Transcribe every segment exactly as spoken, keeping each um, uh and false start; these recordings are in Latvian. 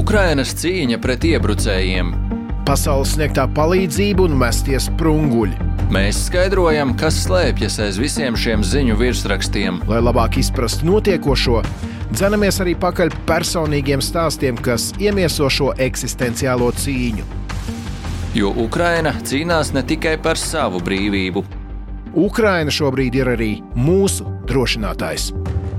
Ukrainas cīņa pret iebrucējiem. Pasaules sniegtā palīdzība un mestie sprunguļi. Mēs skaidrojam, kas slēpjas aiz visiem šiem ziņu virsrakstiem. Lai labāk izprastu notiekošo, dzenamies arī pakaļ personīgiem stāstiem, kas iemieso šo eksistenciālo cīņu. Jo Ukraina cīnās ne tikai par savu brīvību. Ukraina šobrīd ir arī mūsu drošinātājs.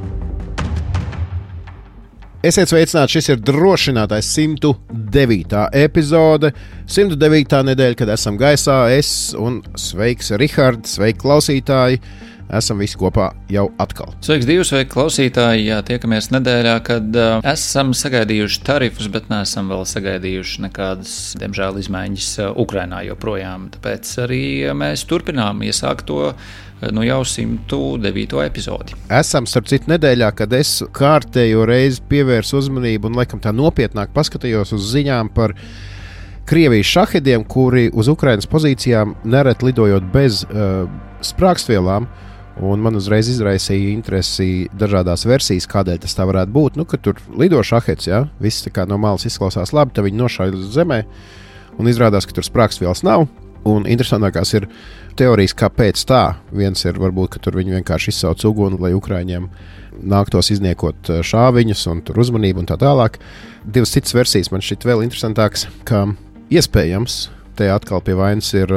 Esiet sveicināti, šis ir drošinātājs simta devītā epizode, simta devītā nedēļa, kad esam gaisā. Es un sveiks Rihards, sveiki klausītāji, esam visi kopā jau atkal. Sveiks divi, sveiki klausītāji, jā, tiekamies nedēļā, kad uh, esam sagaidījuši tarifus, bet neesam vēl sagaidījuši nekādas, diemžēl, izmaiņas uh, Ukrainā joprojām. Tāpēc arī mēs turpinām iesākt to nu jau simta devīto epizodi. Esam, starp citu, nedēļā, kad es kārtējo reizi pievērsu uzmanību un laikam tā nopietnāk paskatījos uz ziņām par Krievijas šahediem, kuri uz Ukrainas pozīcijām nereti lidojot bez uh, sprākstvielām, un man uzreiz izraisīja interesi dažādās versijas, kādēļ tas tā varētu būt. Nu, ka tur lido šahets, ja? Viss tā kā no malas izklausās labi, tad viņi nošauj uz zemē, un izrādās, ka tur sprākstvielas nav. Un interesantākās ir teorijas, kāpēc tā. Viens ir varbūt, ka tur viņi vienkārši izsauc uguni, lai Ukraiņiem nāktos izniekot šāviņus un tur uzmanību un tā tālāk. Divas citas versijas man šķiet vēl interesantākas, ka iespējams te atkal pie vainas ir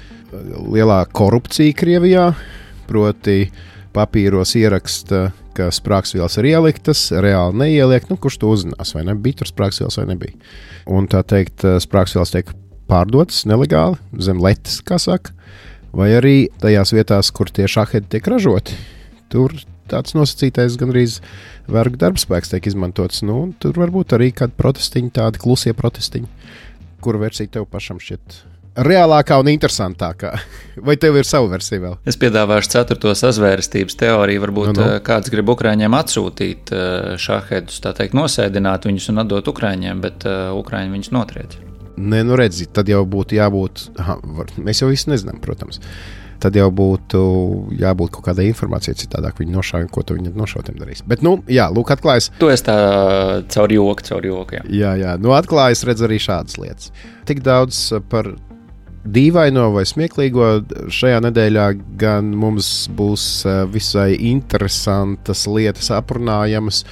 lielā korupcija Krievijā, proti papīros ieraksta, ka sprākstvielas ir ieliktas, reāli neieliek, nu kurš to uzzinās, vai ne? Bija tur sprākstvielas vai nebija. Un tā teikt, sprākstvielas tiek pārdotas nelegāli, zem letes, kā saka, vai arī tajās vietās, kur tie šahedi tiek ražoti. Tur tāds nosacītais gandrīz vergu darbspēks tiek izmantots. Nu, tur varbūt arī kādi protestiņi, tādi klusie protestiņi. Kura versija tev pašam šķiet reālākā un interesantākā? Vai tev ir sava versija vēl? Es piedāvāšu ceturto sazvērstības teoriju. Varbūt no, no. kāds grib Ukraiņiem atsūtīt šahedus, tā teikt, nosēdināt viņus un atdot Ukraiņiem, bet Ukraiņi viņus notriec. Nē, nu redzi, tad jau būtu jābūt, aha, var, mēs jau visu nezinām, protams, tad jau būtu jābūt kaut kādai informācijai citādāk, viņi nošauj, ko tu viņi nošautiem darīs. Bet, nu, jā, lūk, atklājas. Tu esi tā caur joku, caur joku, jā. Jā, jā, nu atklājas, redz arī šādas lietas. Tik daudz par dīvaino vai smieklīgo šajā nedēļā gan mums būs visai interesantas lietas aprunājamas,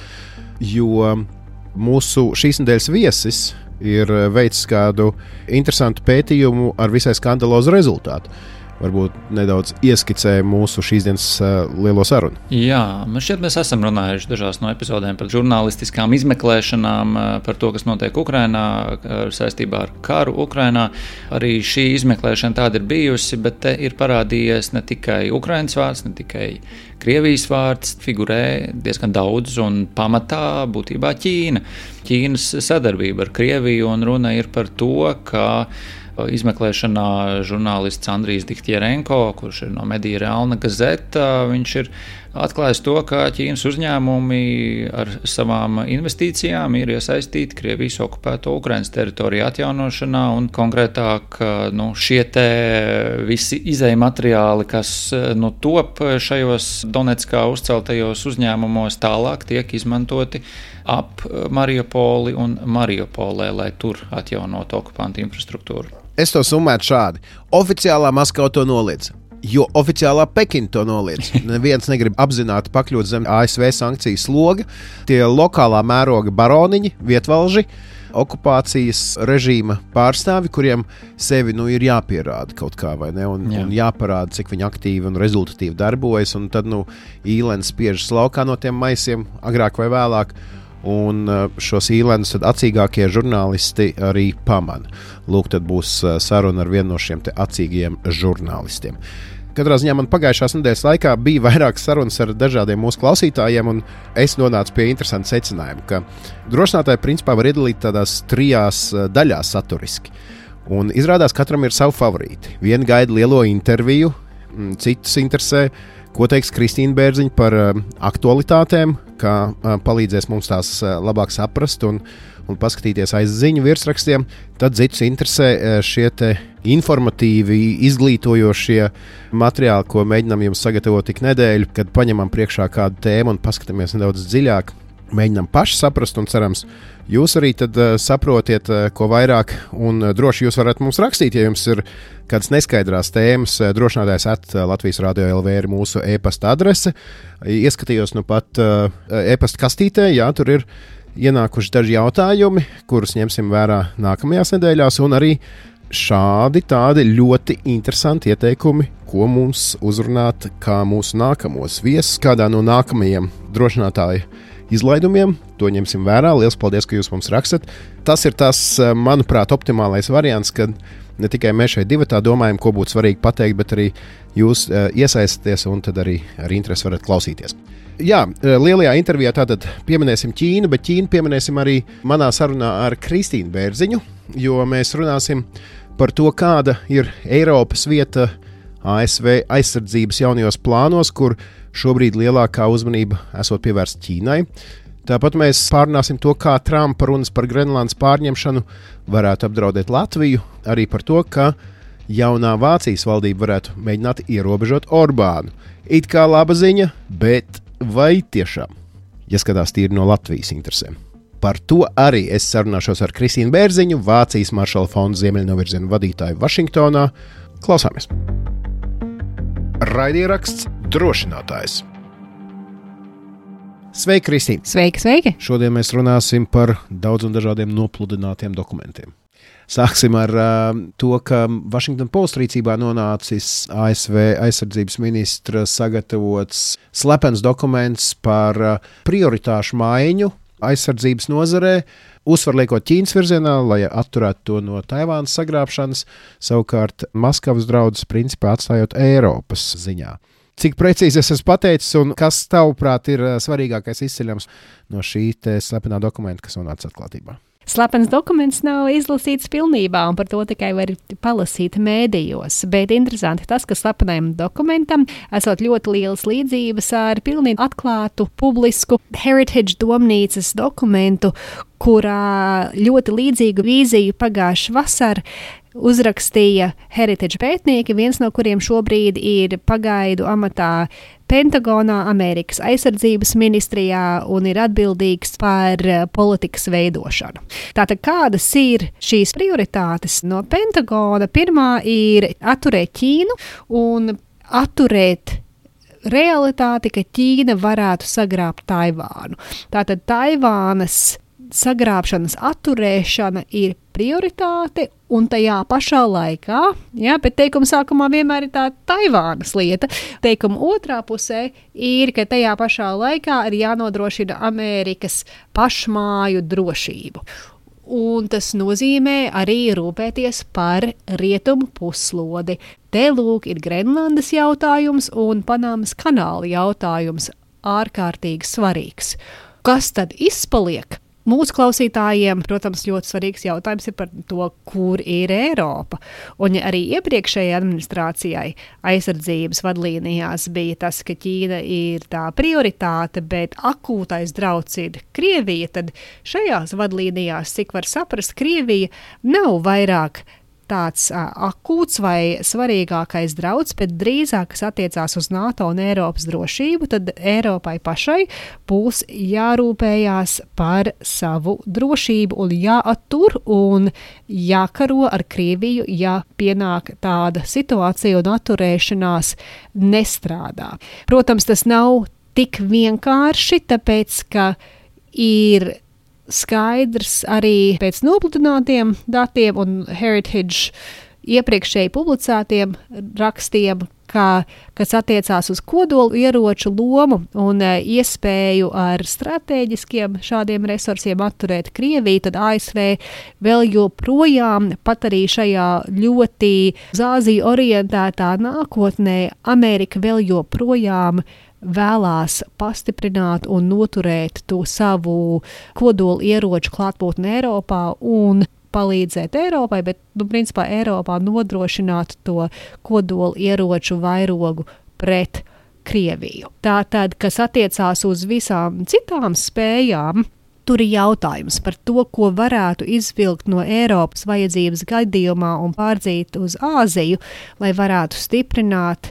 jo mūsu šīs nedēļas viesis ir veicis kādu interesantu pētījumu ar visai skandalozu rezultātu. Varbūt nedaudz ieskicēja mūsu šīs dienas uh, lielo sarunu. Jā, man šķiet, mēs esam runājuši dažās no epizodēm par žurnālistiskām izmeklēšanām, par to, kas notiek Ukrainā, saistībā ar karu Ukrainā. Arī šī izmeklēšana tāda ir bijusi, bet te ir parādījies ne tikai Ukrainas vārds, ne tikai Krievijas vārds, figurē diezgan daudz un pamatā būtībā Ķīna. Ķīnas sadarbība ar Krieviju, un runa ir par to, ka izmeklēšanā žurnālists Andrijs Diktjerenko, kurš ir no Medija Realna Gazeta, viņš ir atklājis to, ka Ķīnas uzņēmumi ar savām investīcijām ir iesaistīti Krievijas okupēto Ukrainas teritoriju atjaunošanā, un konkrētāk nu, šie te visi izēja materiāli, kas nu, top šajos Donetskā uzceltajos uzņēmumos, tālāk tiek izmantoti ap Mariupoli un Mariupolē, lai tur atjaunotu okupantu infrastruktūru. Es to summētu šādi. Oficiālā Maskava to noliedz, jo oficiālā Pekina to noliedz. Neviens negrib apzināti pakļūt zem A S V sankciju sloga. Tie lokālā mēroga baroniņi, vietvalži, okupācijas režīma pārstāvi, kuriem sevi nu, ir jāpierāda kaut kā, vai ne? Un, Jā. un jāparāda, cik viņi aktīvi un rezultatīvi darbojas. Un tad nu, īlens spiežas laukā no tiem maisiem, agrāk vai vēlāk. Un šos īlenus tad acīgākie žurnālisti arī pamana. Lūk, tad būs saruna ar vienu no šiem te acīgajiem žurnālistiem. Katrā ziņā man pagājušās nedēļas laikā bija vairākas sarunas ar dažādiem mūsu klausītājiem, un es nonācu pie interesanta secinājuma, ka drošinātāji principā var iedalīt tādās trijās daļās saturiski. Un izrādās, katram ir savu favorīti. Vieni gaida lielo interviju, citus interesē, ko teiks Kristīna Bērziņa par aktualitātēm, kā palīdzēs mums tās labāk saprast un, un paskatīties aiz ziņu virsrakstiem. Tad citus interesē šie te informatīvi, izglītojošie materiāli, ko mēģinām jums sagatavot tik nedēļu, kad paņemam priekšā kādu tēmu un paskatāmies nedaudz dziļāk. mēģinām paši saprast, un cerams, jūs arī tad uh, saprotiet, uh, ko vairāk, un uh, droši jūs varat mums rakstīt, ja jums ir kādas neskaidrās tēmas, uh, drošinātājs at uh, Latvijas Radio L V ir mūsu e-pasta adrese. Ieskatījos nu pat uh, e-pasta kastītē, jā, tur ir ienākuši daži jautājumi, kurus ņemsim vērā nākamajās nedēļās, un arī šādi tādi ļoti interesanti ieteikumi, ko mums uzrunāt kā mūsu nākamos viesus, kādā no nākamajiem drošinātāju izlaidumiem. To ņemsim vērā. Lielas paldies, ka jūs mums rakstat. Tas ir tas, manuprāt, optimālais variants, kad ne tikai mēs šeit divatā domājam, ko būtu svarīgi pateikt, bet arī jūs uh, iesaistaties un tad arī ar interesi varat klausīties. Jā, lielajā intervijā tātad pieminēsim Ķīnu, bet Ķīnu pieminēsim arī manā sarunā ar Kristīnu Bērziņu, jo mēs runāsim par to, kāda ir Eiropas vieta A S V aizsardzības jaunajos plānos, kur šobrīd lielākā uzmanība esot pievērsta Ķīnai. Tāpat mēs pārunāsim to, kā Trumpa runas par Grenlandes pārņemšanu varētu apdraudēt Latviju, arī par to, ka jaunā Vācijas valdība varētu mēģināt ierobežot Orbānu. It kā laba ziņa, bet vai tiešām, ja skatās tīri no Latvijas interesēm? Par to arī es sarunāšos ar Kristīnu Bērziņu, Vācijas Maršala fonda ziemeļnovirziena vadītāju Vašingtonā. Klausāmies! Raidieraksts Drošinātājs. Sveiki, Kristīne! Sveiki, sveiki! Šodien mēs runāsim par daudz un dažādiem nopludinātiem dokumentiem. Sāksim ar uh, to, ka Washington Post rīcībā nonācis A S V aizsardzības ministra sagatavots slepens dokuments par uh, prioritāšu maiņu aizsardzības nozarē, uzsvar liekot Ķīnas virzienā, lai atturētu to no Taivānas sagrābšanas, savukārt Maskavas draudus principā atstājot Eiropas ziņā. Cik precīzi es esmu pateicis, un kas tavuprāt ir svarīgākais izceļams no šī te slepenā dokumenta, kas nonāca atklātībā? Slepens dokuments nav izlasīts pilnībā, un par to tikai var palasīt mēdījos. Bet interesanti tas, ka slepenajam dokumentam esot ļoti lielas līdzības ar pilnīgi atklātu, publisku Heritage domnīcas dokumentu, kurā ļoti līdzīgu vīziju pagājuši vasar uzrakstīja Heritage pētnieki, viens no kuriem šobrīd ir pagaidu amatā Pentagonā, Amerikas aizsardzības ministrijā un ir atbildīgs par politikas veidošanu. Tātad kādas ir šīs prioritātes no Pentagona? Pirmā ir atturēt Ķīnu un atturēt realitāti, ka Ķīna varētu sagrābt Taivānu. Tātad Taivānas sagrābšanas atturēšana ir prioritāte, un tajā pašā laikā, jā, bet teikuma sākumā vienmēr ir tā Taivānas lieta. Teikuma otrā pusē ir, ka tajā pašā laikā ir jānodrošina Amerikas pašmāju drošību. Un tas nozīmē arī rūpēties par rietumu puslodi. Te lūk ir Grenlandes jautājums un Panamas kanāla jautājums ārkārtīgi svarīgs. Kas tad izpaliek? Mūsu klausītājiem, protams, ļoti svarīgs jautājums ir par to, kur ir Eiropa. Un ja arī iepriekšējai administrācijai aizsardzības vadlīnijās bija tas, ka Ķīna ir tā prioritāte, bet akūtais drauds ir Krievija, tad šajās vadlīnijās, cik var saprast, Krievija nav vairāk tāds uh, akūts vai svarīgākais drauds, bet drīzāk, kas attiecās uz NATO un Eiropas drošību, tad Eiropai pašai būs jārūpējās par savu drošību un jāattur un jākaro ar Krieviju, ja pienāk tāda situācija un atturēšanās nestrādā. Protams, tas nav tik vienkārši, tāpēc, ka ir skaidrs arī pēc nopludinātiem datiem un Heritage iepriekšēji publicētiem rakstiem, ka, kas attiecās uz kodolu ieroču lomu un e, iespēju ar stratēģiskiem šādiem resursiem atturēt Krieviju, tad A S V vēl joprojām, pat arī šajā ļoti uz Āziju orientētā nākotnē, Amerika vēl joprojām vēlās pastiprināt un noturēt to savu kodolu ieroču klātbūtni Eiropā un palīdzēt Eiropai, bet, nu, principā Eiropā nodrošināt to kodolu ieroču vairogu pret Krieviju. Tātad, kas attiecās uz visām citām spējām, tur ir jautājums par to, ko varētu izvilkt no Eiropas vajadzības gadījumā un pārdzīt uz Āziju, lai varētu stiprināt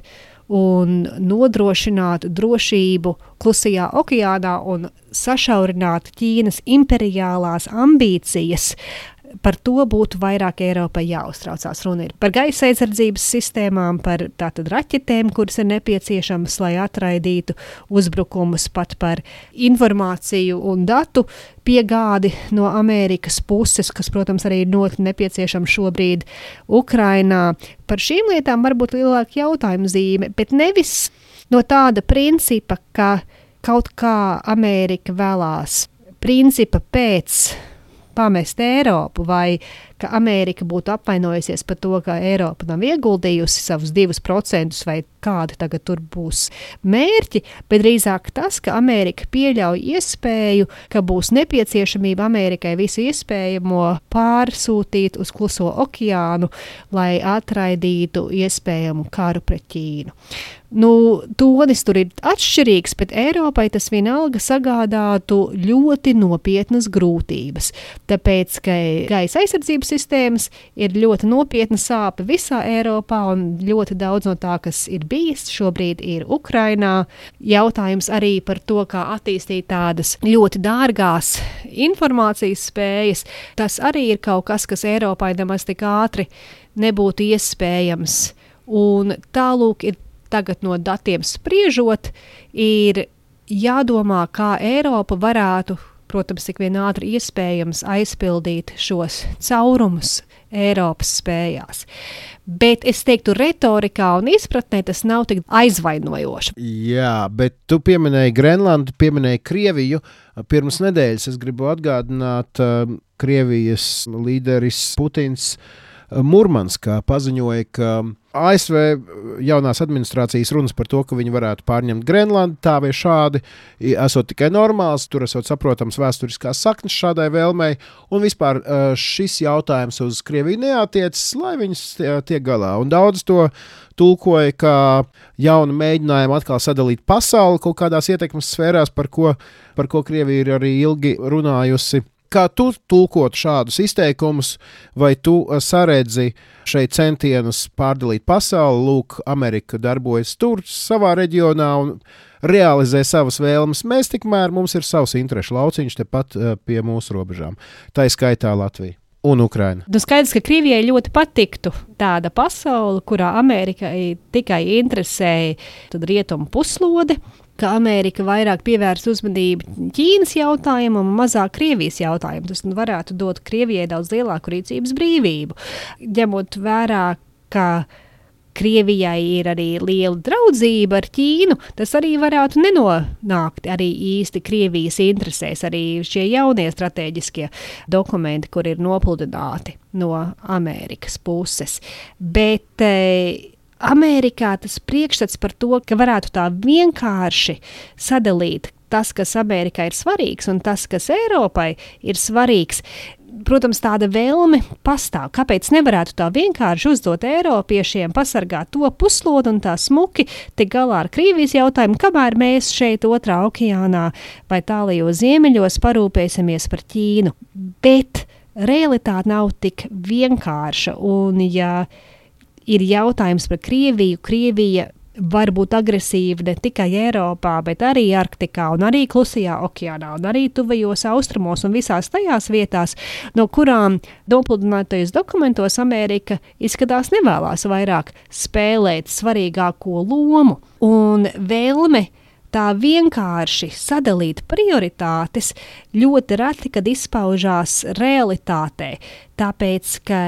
un nodrošināt drošību Klusajā okeānā un sašaurināt Ķīnas imperiālās ambīcijas, par to būtu vairāk Eiropai jāuztraucās. Runa ir par gaisa aizsardzības sistēmām, par tātad raķetēm, kuras ir nepieciešamas, lai atraidītu uzbrukumus, pat par informāciju un datu piegādi no Amerikas puses, kas, protams, arī ir ļoti nepieciešama šobrīd Ukrainā. Par šīm lietām varbūt lielāka jautājuma zīme, bet nevis no tāda principa, ka kaut kā Amerika vēlās principa pēc pamest Eiropu, vai ka Amerika būtu apvainojusies par to, ka Eiropa nav ieguldījusi savus divus procentus vai kādi tagad tur būs mērķi, bet drīzāk tas, ka Amerika pieļauj iespēju, ka būs nepieciešamība Amerikai visu iespējamo pārsūtīt uz Kluso okeānu, lai atraidītu iespējamu karu pret Ķīnu. Nu, tonis tur ir atšķirīgs, bet Eiropai tas vienalga sagādātu ļoti nopietnas grūtības, tāpēc, ka gaisa aizsardzības sistēmas ir ļoti nopietna sāpe visā Eiropā, un ļoti daudz no tā, kas ir bijis, šobrīd ir Ukrainā. Jautājums arī par to, kā attīstīt tādas ļoti dārgās informācijas spējas, tas arī ir kaut kas, kas Eiropai nemaz tik ātri nebūtu iespējams. Un tālūk ir tagad no datiem spriežot, ir jādomā, kā Eiropa varētu, protams, cik vien ātri iespējams aizpildīt šos caurumus Eiropas spējās. Bet es teiktu, retorikā un izpratnē tas nav tik aizvainojoši. Jā, bet tu pieminēji Grenlandu, pieminēji Krieviju. Pirms nedēļas es gribu atgādināt, Krievijas līderis Putins Murmanskā paziņoja, ka A S V jaunās administrācijas runas par to, ka viņi varētu pārņemt Grenlandu, tā vai šādi, esot tikai normāls, tur esot saprotams vēsturiskās saknes šādai vēlmei, un vispār šis jautājums uz Krieviju neatiecas, lai viņas tiek galā. Un daudz to tulkoja kā jaunu mēģinājumu atkal sadalīt pasauli kaut kādās ietekmes sfērās, par ko, par ko Krievija ir arī ilgi runājusi. Kā tu tulkot šādus izteikumus, vai tu saredzi šeit centienus pārdalīt pasauli, lūk, Amerika darbojas tur savā reģionā un realizē savas vēlmes. Mēs tikmēr mums ir savs interešu lauciņš tepat pie mūsu robežām. Tā ir skaitā Latvija un Ukraina. Nu, skaidrs, ka Krievijai ļoti patiktu tāda pasaule, kurā Amerikai tikai interesē tad rietumu puslode, ka Amerika vairāk pievērst uzmanību Ķīnas jautājumam un mazāk Krievijas jautājumu. Tas varētu dot Krievijai daudz lielāku rīcības brīvību. Ņemot vērā, ka Krievijai ir arī liela draudzība ar Ķīnu, tas arī varētu nenonākt arī īsti Krievijas interesēs, arī šie jaunie strateģiskie dokumenti, kur ir nopludināti no Amerikas puses. Bet e, Amerikā tas priekšstats par to, ka varētu tā vienkārši sadalīt tas, kas Amerikai ir svarīgs un tas, kas Eiropai ir svarīgs. Protams, tāda vēlme pastāv. Kāpēc nevarētu tā vienkārši uzdot Eiropiešiem pasargāt to puslodu un tā smuki tik galā ar Krievijas jautājumu, kamēr mēs šeit otrā okeānā vai tālajos ziemeļos parūpēsimies par Ķīnu. Bet realitāte nav tik vienkārša, un ja ir jautājums par Krieviju, Krievija var būt agresīva ne tikai Eiropā, bet arī Arktikā un arī Klusajā okeānā un arī tuvajos austrumos un visās tajās vietās, no kurām nopludinātajos dokumentos Amerika izskatās nevēlās vairāk spēlēt svarīgāko lomu. Un vēlme tā vienkārši sadalīt prioritātes ļoti reti, kad izpaužās realitātē, tāpēc, ka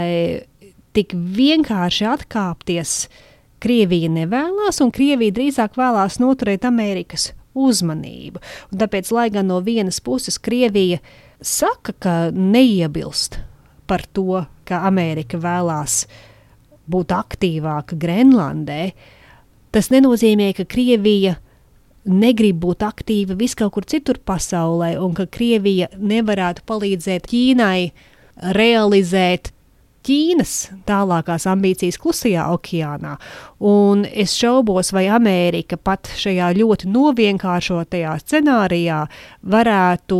tik vienkārši atkāpties Krievija nevēlās, un Krievija drīzāk vēlās noturēt Amerikas uzmanību. Un tāpēc, lai gan no vienas puses Krievija saka, ka neiebilst par to, ka Amerika vēlās būt aktīvāka Grenlandē, tas nenozīmē, ka Krievija negrib būt aktīva vis kaut kur citur pasaulē, un ka Krievija nevarētu palīdzēt Ķīnai realizēt Ķīnas tālākās ambīcijas Klusajā okeānā. Un es šaubos, vai Amerika pat šajā ļoti novienkāršotajā scenārijā varētu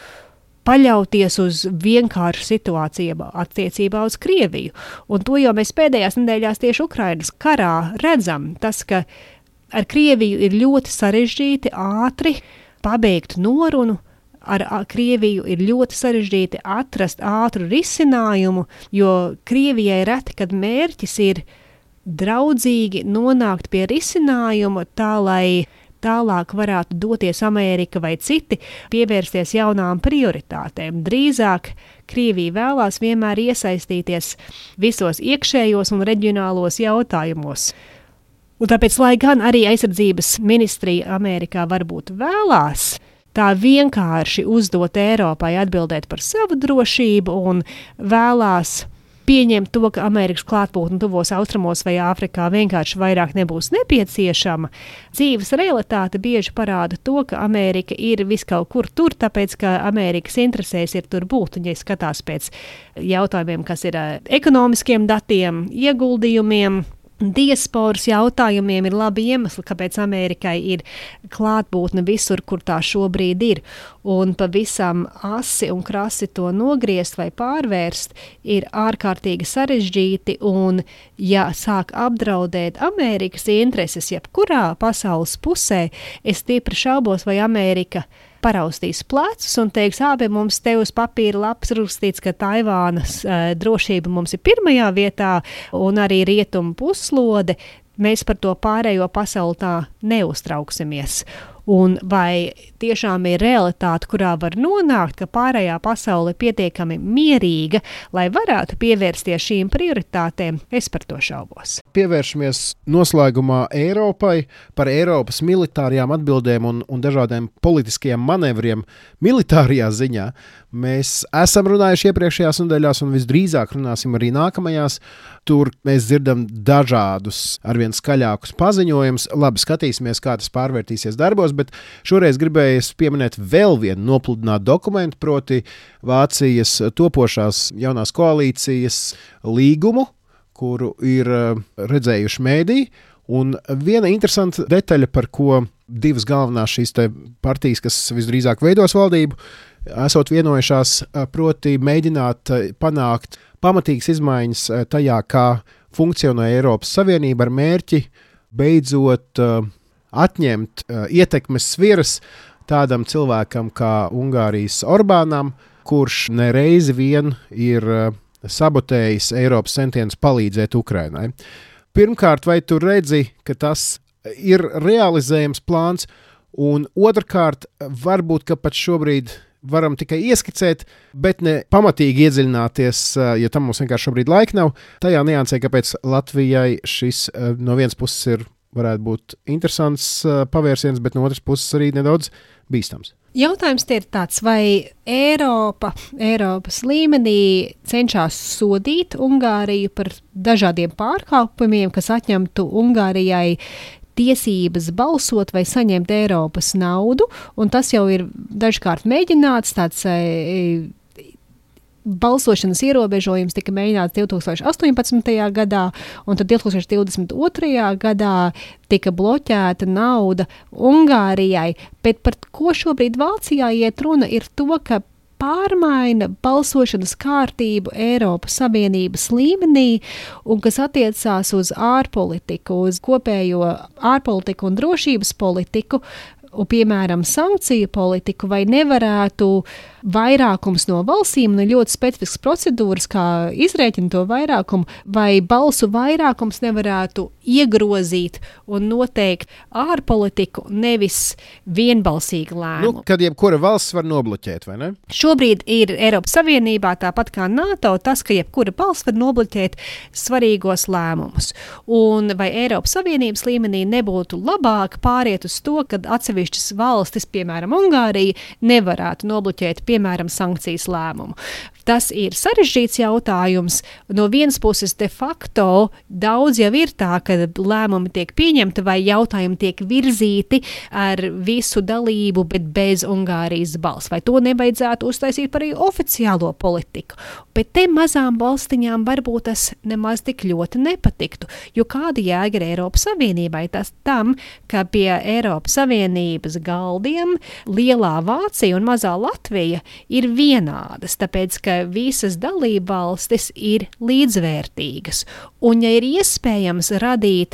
paļauties uz vienkāršu situāciju attiecībā uz Krieviju. Un to jau mēs pēdējās nedēļās tieši Ukrainas karā redzam. Tas, ka ar Krieviju ir ļoti sarežģīti ātri pabeigt norunu. Ar Krieviju ir ļoti sarežģīti atrast ātru risinājumu, jo Krievijai reti, kad mērķis ir draudzīgi nonākt pie risinājuma tā, lai tālāk varētu doties Amerika vai citi, pievērsties jaunām prioritātēm. Drīzāk Krievija vēlās vienmēr iesaistīties visos iekšējos un reģionālos jautājumos. Un tāpēc, lai gan arī aizsardzības ministrija Amerikā varbūt vēlās tā vienkārši uzdot Eiropai atbildēt par savu drošību un vēlās pieņemt to, ka Amerikas klātbūtne tuvos austrumos vai Āfrikā vienkārši vairāk nebūs nepieciešama. Dzīves realitāte bieži parāda to, ka Amerika ir viskaut kur tur, tāpēc, ka Amerikas interesēs ir tur būt. Un, ja skatās pēc jautājumiem, kas ir ekonomiskiem datiem, ieguldījumiem, diasporas jautājumiem, ir labi iemesli, kāpēc Amerikai ir klātbūtne visur, kur tā šobrīd ir. Un pavisam asi un krasi to nogriezt vai pārvērst ir ārkārtīgi sarežģīti, un ja sāk apdraudēt Amerikas intereses jebkurā pasaules pusē, es stipri šaubos, vai Amerika paraustīs plecus un teiks, ābe, mums te uz papīra lapas rakstīts, ka Taivānas uh, drošība mums ir pirmajā vietā un arī rietumu puslode, mēs par to pārējo pasauli tā neuztrauksimies. Un vai tiešām ir realitāte, kurā var nonākt, ka pārējā pasaule ir pietiekami mierīga, lai varētu pievērsties šīm prioritātēm, es par to šaubos. Pievēršamies noslēgumā Eiropai, par Eiropas militārajām atbildēm un, un dažādiem politiskajiem manevriem militārajā ziņā. Mēs esam runājuši iepriekšējās nedēļās un visdrīzāk runāsim arī nākamajās. Tur mēs dzirdam dažādus, arvien skaļākus paziņojumus. Labi, skatīsimies, kā tas pārvērtīsies darbos, bet šoreiz gribēju pieminēt vēl vienu nopludinātu dokumentu, proti Vācijas topošās jaunās koalīcijas līgumu, kuru ir redzējuši mēdī. Un viena interesanta detaļa, par ko divas galvenās šīs te partijas, kas visdrīzāk veidos valdību, esot vienojušās, proti mēģināt panākt pamatīgas izmaiņas tajā, kā funkcionē Eiropas Savienība ar mērķi beidzot uh, atņemt uh, ietekmes sviras tādam cilvēkam kā Ungārijas Orbānam, kurš nereizi vien ir uh, sabotējis Eiropas centienus palīdzēt Ukrainai. Pirmkārt, vai tu redzi, ka tas ir realizējams plāns, un otrkārt, varbūt, ka pat šobrīd varam tikai ieskicēt, bet ne pamatīgi iedziļināties, ja tam mums vienkārši šobrīd laika nav, tajā niansē, kāpēc Latvijai šis no vienas puses ir, varētu būt interesants pavērsiens, bet no otras puses arī nedaudz bīstams. Jautājums tie ir tāds, vai Eiropa, Eiropas līmenī cenšas sodīt Ungāriju par dažādiem pārkāpumiem, kas atņemtu Ungārijai tiesības balsot vai saņemt Eiropas naudu, un tas jau ir dažkārt mēģināts, tāds e, balsošanas ierobežojums tika mēģināts divi tūkstoši astoņpadsmitajā gadā, un tad divi tūkstoši divdesmit otrajā gadā tika bloķēta nauda Ungārijai, bet par ko šobrīd Vācijā iet runa ir to, ka pārmaina balsošanas kārtību Eiropas Savienības līmenī un kas attiecās uz ārpolitiku, uz kopējo ārpolitiku un drošības politiku, un, piemēram, sankciju politiku, vai nevarētu vairākums no valstīm, un ļoti specifisks procedūras, kā izrēķina to vairākumu, vai balsu vairākums nevarētu iegrozīt un noteikt ārpolitiku, nevis vienbalsīgi lēmumu. Nu, kad jebkura valsts var nobloķēt, vai ne? Šobrīd ir Eiropas Savienībā, tāpat kā NATO, tas, ka jebkura valsts var nobloķēt svarīgos lēmumus. Un vai Eiropas Savienības līmenī nebūtu labāk pāriet uz to, kad atsevišķas valstis, piemēram, Ungārija, nevarētu nobloķēt, piemēram, sankcijas lēmumu. Tas ir sarežģīts jautājums. No vienas puses de facto daudz jau ir tā, ka lēmumi tiek pieņemti vai jautājumi tiek virzīti ar visu dalību, bet bez Ungārijas balss. Vai to nevajadzētu uztaisīt par arī oficiālo politiku? Bet te mazām valstiņām varbūt tas nemaz tik ļoti nepatiktu, jo kāda jēga ir Eiropas Savienībai? Tas tam, ka pie Eiropas Savienības galdiem lielā Vācija un mazā Latvija ir vienādas, tāpēc, ka visas dalībvalstis ir līdzvērtīgas. Un ja ir iespējams radīt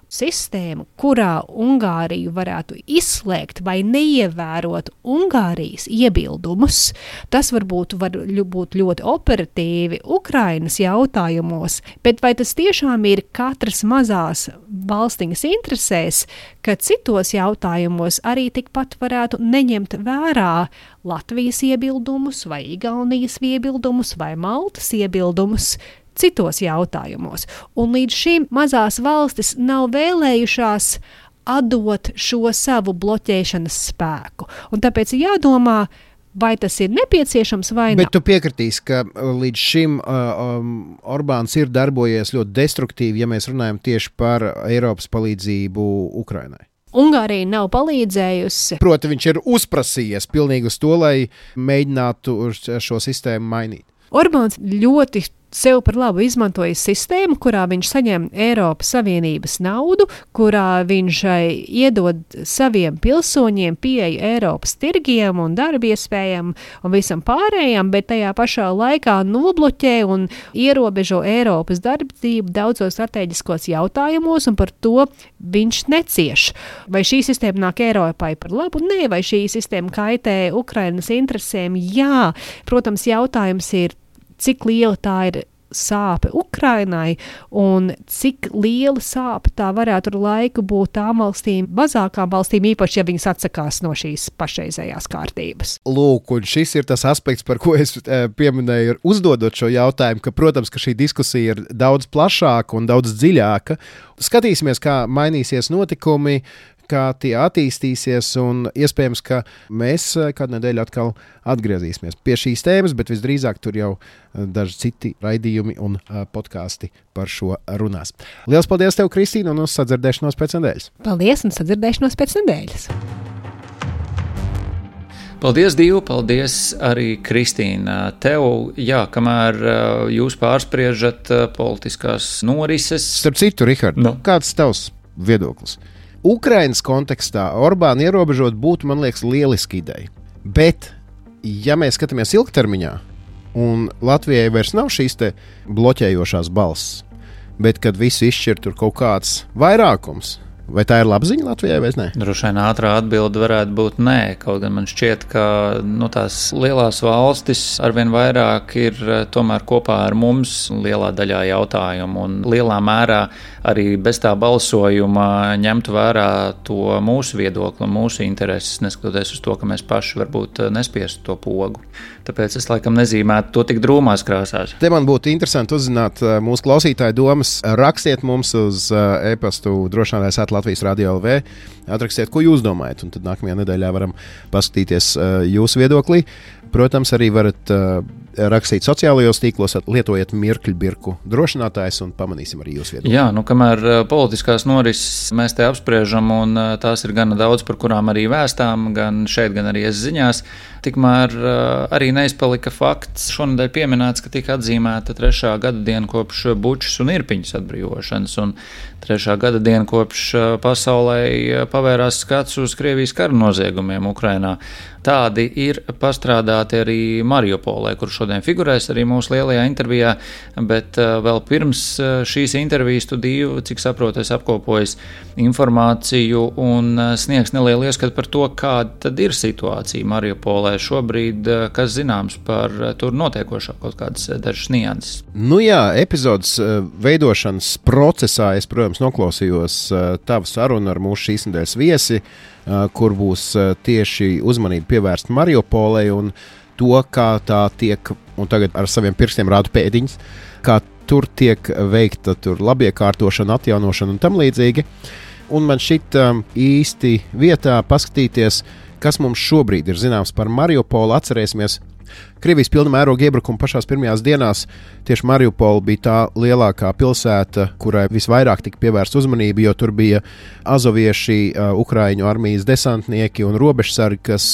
sistēmu, kurā Ungāriju varētu izslēgt vai neievērot Ungārijas iebildumus. Tas varbūt var būt ļoti operatīvi Ukrainas jautājumos, bet vai tas tiešām ir katras mazās valstiņas interesēs, ka citos jautājumos arī tikpat varētu neņemt vērā Latvijas iebildumus vai Igaunijas iebildumus vai Maltas iebildumus citos jautājumos. Un līdz šim mazās valstis nav vēlējušās atdot šo savu bloķēšanas spēku. Un tāpēc jādomā, vai tas ir nepieciešams vai nav. Bet tu piekritīsi, ka līdz šim uh, um, Orbāns ir darbojies ļoti destruktīvi, ja mēs runājam tieši par Eiropas palīdzību Ukrainai. Ungārija nav palīdzējusi. Proti, viņš ir uzprasījies pilnīgi uz to, lai mēģinātu šo sistēmu mainīt. Orbāns ļoti sev par labu izmantoja sistēmu, kurā viņš saņem Eiropas Savienības naudu, kurā viņš iedod saviem pilsoņiem pieeju Eiropas tirgiem un darbiespējām un visam pārējām, bet tajā pašā laikā nobloķē un ierobežo Eiropas darbību daudzos strateģiskos jautājumos, un par to viņš necieš. Vai šī sistēma nāk Eiropai par labu? Nē, vai šī sistēma kaitē Ukrainas interesēm? Jā. Protams, jautājums ir, cik liela tā ir sāpe Ukrainai un cik liela sāpe tā varētu ar laiku būt tām valstīm, mazākām valstīm, īpaši, ja viņas atsakās no šīs pašreizējās kārtības. Lūk, un šis ir tas aspekts, par ko es pieminēju, uzdodot šo jautājumu, ka, protams, ka šī diskusija ir daudz plašāka un daudz dziļāka. Skatīsimies, kā mainīsies notikumi, kā tie attīstīsies, un iespējams, ka mēs kādu nedēļu atkal atgriezīsimies pie šīs tēmas, bet visdrīzāk tur jau daži citi raidījumi un podkāsti par šo runās. Lielas paldies tev, Kristīna, un uz sadzirdēšanos pēc nedēļas. Paldies un sadzirdēšanos pēc nedēļas. Paldies, Dīva, paldies arī Kristīna. Tev, jā, kamēr jūs pārspriežat politiskās norises. Starp citu, Rihard, no. Kāds tavs viedoklis? Ukrainas kontekstā Orbānu ierobežot būtu, man liekas, lieliski ideja. Bet, ja mēs skatāmies ilgtermiņā, un Latvijai vairs nav šīs te bloķējošās balss, bet kad visu izšķir tur kaut kāds vairākums, vai tā ir laba ziņa Latvijai vai ne? Droši vien ātrā atbilde varētu būt nē, kaut gan man šķiet, ka nu, tās lielās valstis arvien vairāk ir tomēr kopā ar mums lielā daļā jautājumu un lielā mērā arī bez tā balsojuma ņemtu vērā to mūsu viedokli un mūsu intereses, neskatoties uz to, ka mēs paši varbūt nespiestu to pogu. Tāpēc es laikam nezīmētu to tik drūmās krāsās. Te man būtu interesanti uzzināt mūsu klausītāju domas. Rakstiet mums uz e-pastu drošinātājs at Latvijas Radio L V. Atrakstiet, ko jūs domājat, un tad nākamajā nedēļā varam paskatīties jūsu viedoklī. Protams, arī varat uh, rakstīt sociālajos tīklos, lietojiet mirkļbirku drošinātājs un pamanīsim arī jūsu viedokli. Jā, nu kamēr uh, politiskās norises mēs te apspriežam un uh, tās ir gana daudz, par kurām arī vēstām, gan šeit, gan arī es ziņās, tikmēr uh, arī neizpalika fakts šonedēļ pieminēts, ka tika atzīmēta trešā gada diena kopš Bučas un Irpiņas atbrīvošanas un trešā gada diena kopš uh, pasaulē pavērās skats uz Krievijas kara noziegumiem Ukrainā. Tādi ir pastrādāti arī Mariupolē, kur šodien figurēs arī mūsu lielajā intervijā, bet uh, vēl pirms uh, šīs intervijas tu Dīva, cik saprotu, es apkopojis informāciju un uh, sniegs nelielu ieskatu par to, kāda tad ir situācija Mariupolē šobrīd, uh, kas zināms par uh, tur notiekošā kaut kādas uh, dažas nianses. Nu jā, epizodes uh, veidošanas procesā es, protams, noklausījos uh, tavu sarunu ar mūsu šīs nedēļas viesi, uh, kur būs uh, tieši uzmanība pievērsta Mariupolē un to, kā tā tiek, un tagad ar saviem pirkstiem rādu pēdiņas, kā tur tiek veikta tur labiekārtošana, atjaunošana un tam līdzīgi. Un man šķiet um, īsti vietā paskatīties, kas mums šobrīd ir zināms par Mariupolu. Atcerēsimies, Krievijas pilna mēroga iebrukuma pašās pirmajās dienās tieši Mariupola bija tā lielākā pilsēta, kurai visvairāk tika pievērsta uzmanība, jo tur bija azovieši, uh, Ukraiņu armijas desantnieki un robežsargi, kas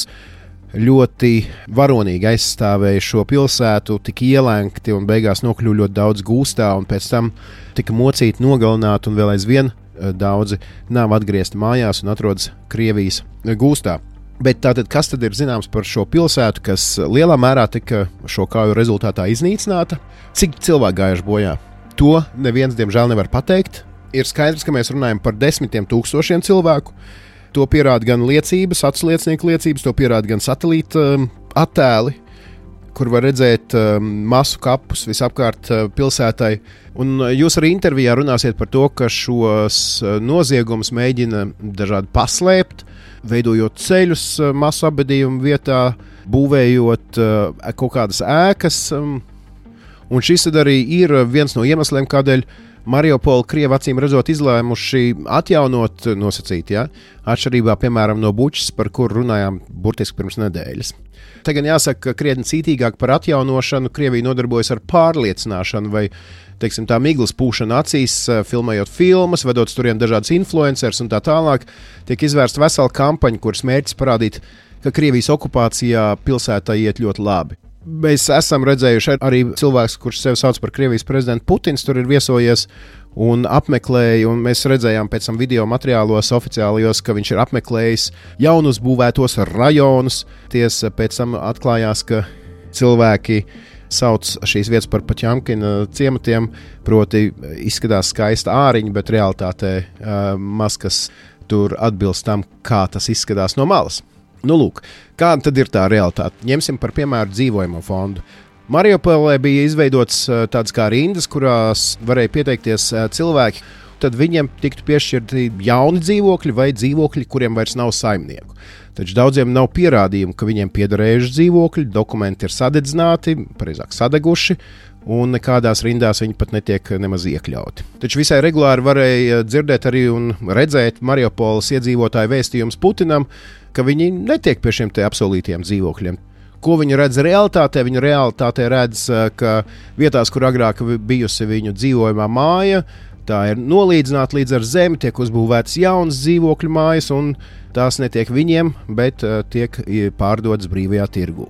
ļoti varonīgi aizstāvēja šo pilsētu, tika ielenkti un beigās nokļuva ļoti daudz gūstā, un pēc tam tika mocīti, nogalināti, un vēl aizvien daudzi nav atgriezti mājās un atrodas Krievijas gūstā. Bet tātad, kas tad ir zināms par šo pilsētu, kas lielā mērā tika šo kāju rezultātā iznīcināta? Cik cilvēku gājuši bojā? To neviens, diemžēl, nevar pateikt. Ir skaidrs, ka mēs runājam par desmitiem tūkstošiem cilvēku. To pierāda gan liecības, atsliecinieku liecības, to pierāda gan satelīta um, attēli, kur var redzēt um, masu kapus visapkārt uh, pilsētai. Un uh, jūs arī intervijā runāsiet par to, ka šos uh, noziegumus mēģina dažādi paslēpt, veidojot ceļus uh, masu apbedījumu vietā, būvējot uh, kaut kādas ēkas. Um, un šis arī ir viens no iemesliem, kādēļ Mariupolu Krievi acīm redzot izlēmuši atjaunot nosacīt, ja? Atšķirībā, piemēram, no Bučas, par kuru runājām burtiski pirms nedēļas. Te gan jāsaka, ka krietni cītīgāk par atjaunošanu Krievija nodarbojas ar pārliecināšanu vai, teiksim, tā miglas pūšana acīs, filmējot filmas, vedot turien dažādas influencerus un tā tālāk. Tiek izvērsta vesela kampaņa, kuras mērķis parādīt, ka Krievijas okupācijā pilsētā iet ļoti labi. Mēs esam redzējuši arī cilvēks, kurš sevi sauc par Krievijas prezidentu Putins, tur ir viesojies un apmeklēja, un mēs redzējām pēc tam video materiālos oficiālajos, ka viņš ir apmeklējis jaunus būvētos rajonus. Tiesa pēc tam atklājās, ka cilvēki sauc šīs vietas par Paķamkina ciematiem, proti izskatās skaista āriņa, bet realitātē uh, maz kas tur atbilst tam, kā tas izskatās no malas. Nu, lūk, kāda tad ir tā realitāte? Ņemsim par piemēru dzīvojamo fondu. Mariupolē bija izveidots tādas kā rindas, kurās varēja pieteikties cilvēki. Tad viņiem tiktu piešķirti jauni dzīvokļi vai dzīvokļi, kuriem vairs nav saimnieku. Taču daudziem nav pierādījumu, ka viņiem piederējuši dzīvokļi, dokumenti ir sadedzināti, pareizāk sadeguši, un nekādās rindās viņi pat netiek nemaz iekļauti. Taču visai regulāri varēja dzirdēt arī un redzēt Mariupoles iedzīvotāju vēstījums Putinam, ka viņi netiek pie šiem te apsolītiem dzīvokļiem. Ko viņi redz realitātē? Viņi realitātē redz, ka vietās, kur agrāk bijusi viņu dzīvojamā māja, tā ir nolīdzināta līdz ar zemi, tiek uzbūvētas jaunas dzīvokļu mājas, un tās netiek viņiem, bet tiek pārdotas brīvajā tirgū.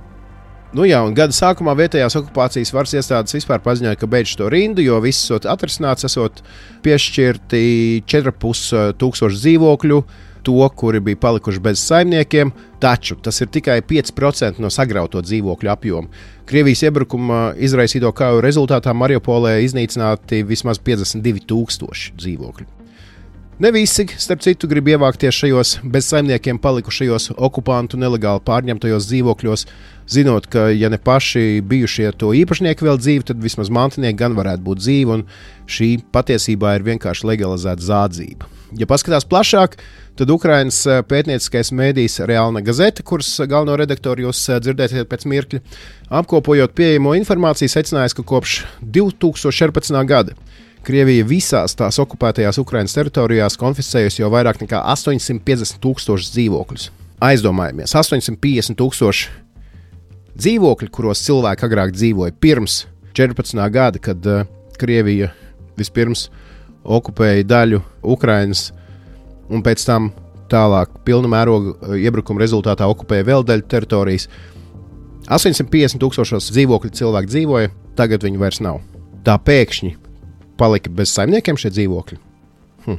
Nu jā, un gada sākumā vietējās okupācijas varas iestādes vispār paziņoja, ka beidz to rindu, jo viss esot atrisināts, esot piešķirti četri ar pus tūkstoši dzīvokļu, to, kuri bija palikuši bez saimniekiem, taču tas ir tikai pieci procenti no sagrauto dzīvokļu apjoma. Krievijas iebrukuma izraisīto kauju rezultātā Mariupolē iznīcināti vismaz piecdesmit divi tūkstoši dzīvokļu. Ne visi, starp citu, grib ievākties šajos bez saimniekiem palikušajos okupantu nelegāli pārņemtajos dzīvokļos, zinot, ka, ja ne paši bijušie to īpašnieki vēl dzīvi, tad vismaz mantinieki gan varētu būt dzīvi, un šī patiesībā ir vienkārši legalizēta zādzība. Ja paskatās plašāk, tad Ukrainas pētnieciskais mēdījis Realna Gazeta, kuras galveno redaktoru jūs dzirdēsiet pēc mirkļa, apkopojot pieejamo informāciju, secinājis, ka kopš divi tūkstoši četrpadsmitā gada Krievija visās tās okupētajās Ukrainas teritorijās konfiscējusi jau vairāk nekā astoņsimt piecdesmit tūkstošus dzīvokļus. Aizdomājamies, astoņsimt piecdesmit tūkstoši dzīvokļi, kuros cilvēki agrāk dzīvoja pirms četrpadsmitā gada, kad uh, Krievija vispirms okupēja daļu Ukrainas un pēc tam tālāk pilna mēroga iebrukuma rezultātā okupēja vēl daļu teritorijas. astoņsimt piecdesmit tūkstošos dzīvokļu cilvēki dzīvoja, tagad viņi vairs nav. Tā pēkšņi palika bez saimniekiem šie dzīvokļi. Hm.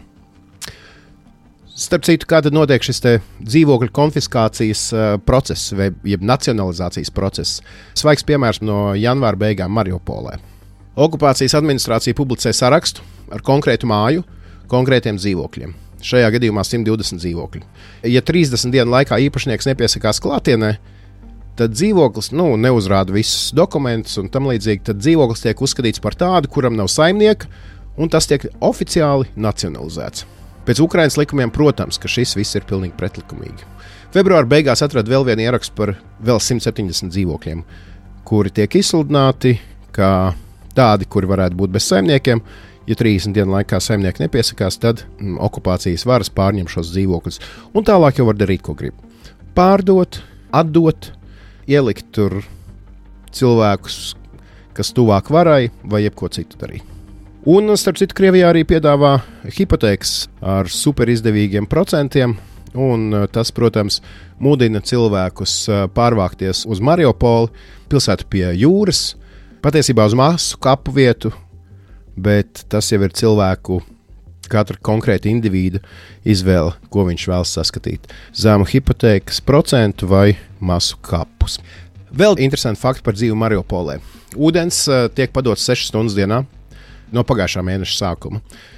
Starp citu, kā tad notiek šis te dzīvokļu konfiskācijas uh, process vai jeb nacionalizācijas process? Svaigs piemērs no janvāra beigām Mariupolē. Okupācijas administrācija publicē sarakstu ar konkrētu māju, konkrētiem dzīvokļiem. Šajā gadījumā simt divdesmit dzīvokļi. Ja trīsdesmit dienu laikā īpašnieks nepiesakās klātienē, tad dzīvoklis nu, neuzrāda visus dokumentus un tam līdzīgi, tad dzīvoklis tiek uzskatīts par tādu, kuram nav saimnieka, un tas tiek oficiāli nacionalizēts. Pēc Ukrainas likumiem, protams, ka šis viss ir pilnīgi pretlikumīgi. Februāra beigās atrada vēl vienu ierakstu par vēl simt septiņdesmit dzīvokļiem, kuri tiek izsludināti kā tādi, kuri varētu būt bez saimniekiem. Ja trīsdesmit dienu laikā saimnieki nepiesakās, tad mm, okupācijas varas pārņem šos dzīvokļus, un tālāk jau var darīt, ko grib. Pārdot, atdot, ielikt tur cilvēkus, kas tuvāk varai, vai jebko citu darīt. Un, starp citu, Krievijā arī piedāvā hipotēkas ar superizdevīgiem procentiem, un tas, protams, mudina cilvēkus pārvākties uz Mariupoli, pilsētu pie jūras, patiesībā uz masu kapu vietu, bet tas jau ir cilvēku katra konkrēta indivīda izvēle, ko viņš vēlas saskatīt. Zemu hipotēkas procentu vai masu kapus. Vēl interesanti fakti par dzīvi Mariupolē. Ūdens uh, tiek padots sešas stundas dienā no pagājušā mēneša sākuma.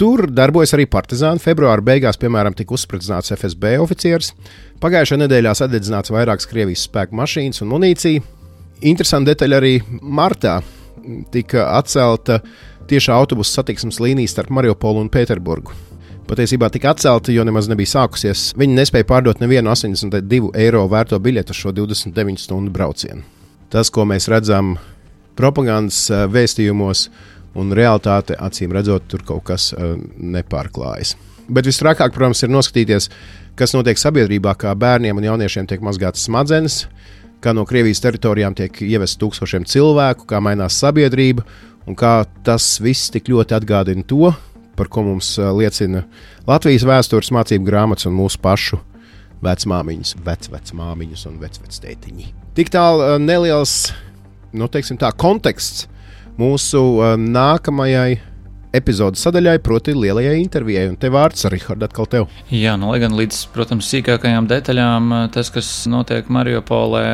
Tur darbojas arī partizāni. Februāra beigās, piemēram, tika uzspridzināts F S B oficieris. Pagājušajā nedēļā sadedzināts vairākas Krievijas spēku mašīnas un munīcija. Interesanti detaļa arī martā tika atcelta tieši autobusu satiksmes līnija starp Mariupolu un Pēterburgu. Patiesībā tika atcelta, jo nemaz nebija sākusies. Viņi nespēja pārdot nevienu astoņdesmit divu eiro vērto biļeti uz šo divdesmit deviņu stundu braucienu. Tas, ko mēs redzam propagandas vēstījumos un realitāte, acīm redzot, tur kaut kas nepārklājas. Bet visstrakāk, protams, ir noskatīties, kas notiek sabiedrībā, kā bērniem un jauniešiem tiek mazgātas smadzenes, kā no Krievijas teritorijām tiek ievest tūkstošiem cilvēku, kā mainās sabiedrība un kā tas viss tik ļoti atgādina to, par ko mums liecina Latvijas vēstures mācību grāmatas un mūsu pašu vecmāmiņas, vecvecmāmiņas un vecvectētiņi. Tik tālu neliels, nu teiksim tā, konteksts mūsu nākamajai epizodes sadaļai, proti lielajai intervijai. Un te vārds, Rihard, atkal tev. Jā, nu, lai gan līdz, protams, sīkākajām detaļām tas, kas notiek Mariupolē,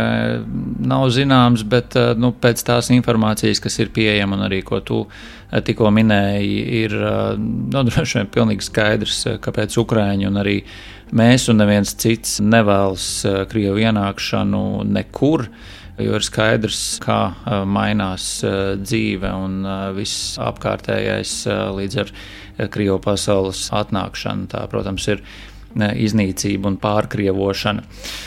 nav zināms, bet nu, pēc tās informācijas, kas ir pieejama un arī, ko tu tikko minēji, ir nu, droši vien pilnīgi skaidrs, kāpēc Ukraiņi un arī mēs un neviens cits nevēlas Krievu ienākšanu nekur, jo ir skaidrs, kā mainās dzīve un viss apkārtējais līdz ar Krievu pasaules atnākšanu. Tā, protams, ir iznīcība un pārkrievošana.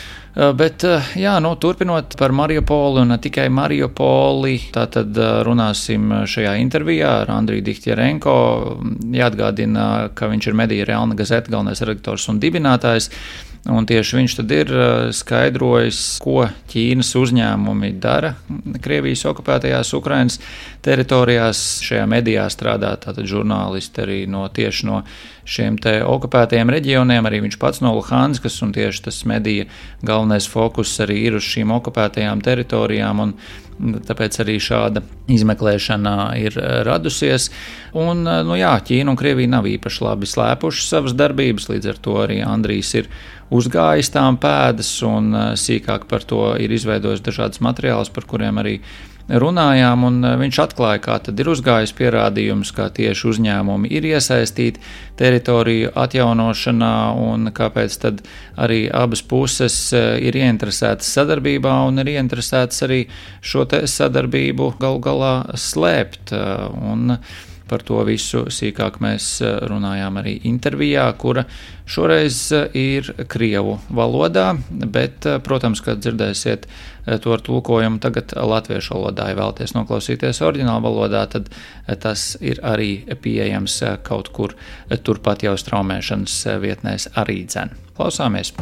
Bet, jā, nu, turpinot par Mariupoli un ne tikai Mariupoli, tātad runāsim šajā intervijā ar Andriju Dihtjarenko. Jāatgādina, ka viņš ir Medija Realna gazeta galvenais redaktors un dibinātājs. Un tieši viņš tad ir skaidrojis, ko Ķīnas uzņēmumi dara Krievijas okupētajās Ukrainas teritorijās. Šajā medijā strādā tātad žurnālisti arī no tieši no šiem te okupētajiem reģioniem, arī viņš pats no Luhanskas, un tieši tas medija galvenais fokus arī ir uz šīm okupētajām teritorijām, un tāpēc arī šāda izmeklēšana ir radusies. Un, nu jā, Ķīna un Krievija nav īpaši labi slēpuši savas darbības, līdz ar to arī Andrijs ir uzgājis tām pēdas un sīkāk par to ir izveidojis dažādas materiālus, par kuriem arī runājām, un viņš atklāja, kā tad ir uzgājis pierādījums, kā tieši uzņēmumi ir iesaistīti teritoriju atjaunošanā un kāpēc tad arī abas puses ir ieinteresētas sadarbībā un ir ieinteresētas arī šo te sadarbību galu galā slēpt. Un par to visu sīkāk mēs runājām arī intervijā, kura šoreiz ir krievu valodā, bet, protams, kad dzirdēsiet to ar tulkojumu tagad latviešu valodā, ja vēlaties noklausīties oriģinālu valodā, tad tas ir arī pieejams kaut kur turpat jau straumēšanas vietnēs arī dzen. Klausāmies!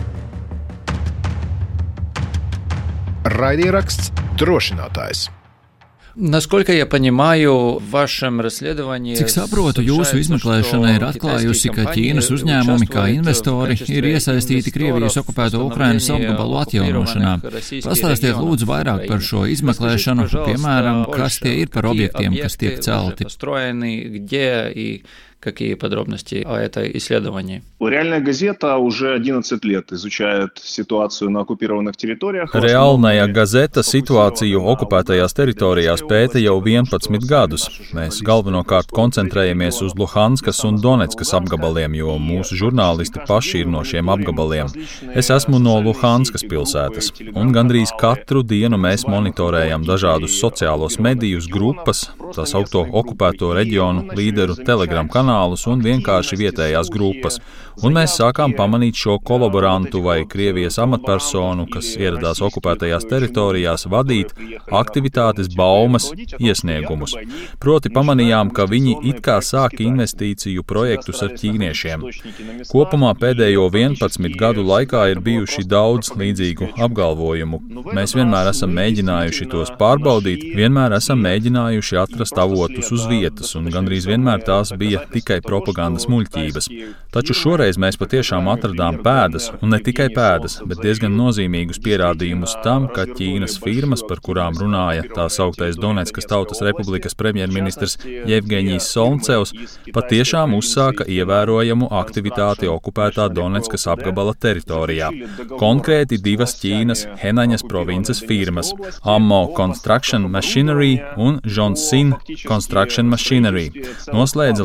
Raidieraksts Drošinātājs. Насколько я понимаю, в вашем расследовании... Cik saprotu, jūsu izmeklēšana ir atklājusi, ka Ķīnas uzņēmumi kā investori ir iesaistīti Krievijas okupēto Ukrainas apgabalu atjaunošanā. Pastāstiet lūdzu vairāk par šo izmeklēšanu, piemēram, kas tie ir par objektiem, kas tiek celti. Какие подробности о этой исследовании? Реальная газета уже одиннадцать лет изучает ситуацию на оккупированных территориях. Reālnajā gazeta situāciju okupētajās teritorijās pēta jau vienpadsmit gadus. Mēs galvenokārt koncentrējamies uz Luhanskas un Donetskas apgabaliem, jo mūsu žurnālisti paši ir no šiem apgabaliem. Es esmu no Luhanskas pilsētas, un gandrīz katru dienu mēs monitorējam dažādus sociālos medijus grupas, tā saukto okupēto reģionu līderu Telegram kanālu, un vienkārši vietējās grupas. Un mēs sākām pamanīt šo kolaborantu vai Krievijas amatpersonu, kas ieradās okupētajās teritorijās, vadīt aktivitātes, baumas, iesniegumus. Proti pamanījām, ka viņi it kā sāka investīciju projektus ar ķīniešiem. Kopumā pēdējo vienpadsmit gadu laikā ir bijuši daudz līdzīgu apgalvojumu. Mēs vienmēr esam mēģinājuši tos pārbaudīt, vienmēr esam mēģinājuši atrast avotus uz vietas, un gandrīz vienmēr tās bija tikai propagandas muļķības. Taču šoreiz mēs patiešām atradām pēdas, un ne tikai pēdas, bet diezgan nozīmīgus pierādījumus tam, ka Ķīnas firmas, par kurām runāja tā sauktais Donetskas Tautas Republikas premjerministrs Jevgeņijs Solncevs, patiešām uzsāka ievērojamu aktivitāti okupētā Donetskas apgabala teritorijā. Konkrēti divas Ķīnas Henaņas provinces firmas – Ammo Construction Machinery un Zhongxin Construction Machinery – noslēdza līgumu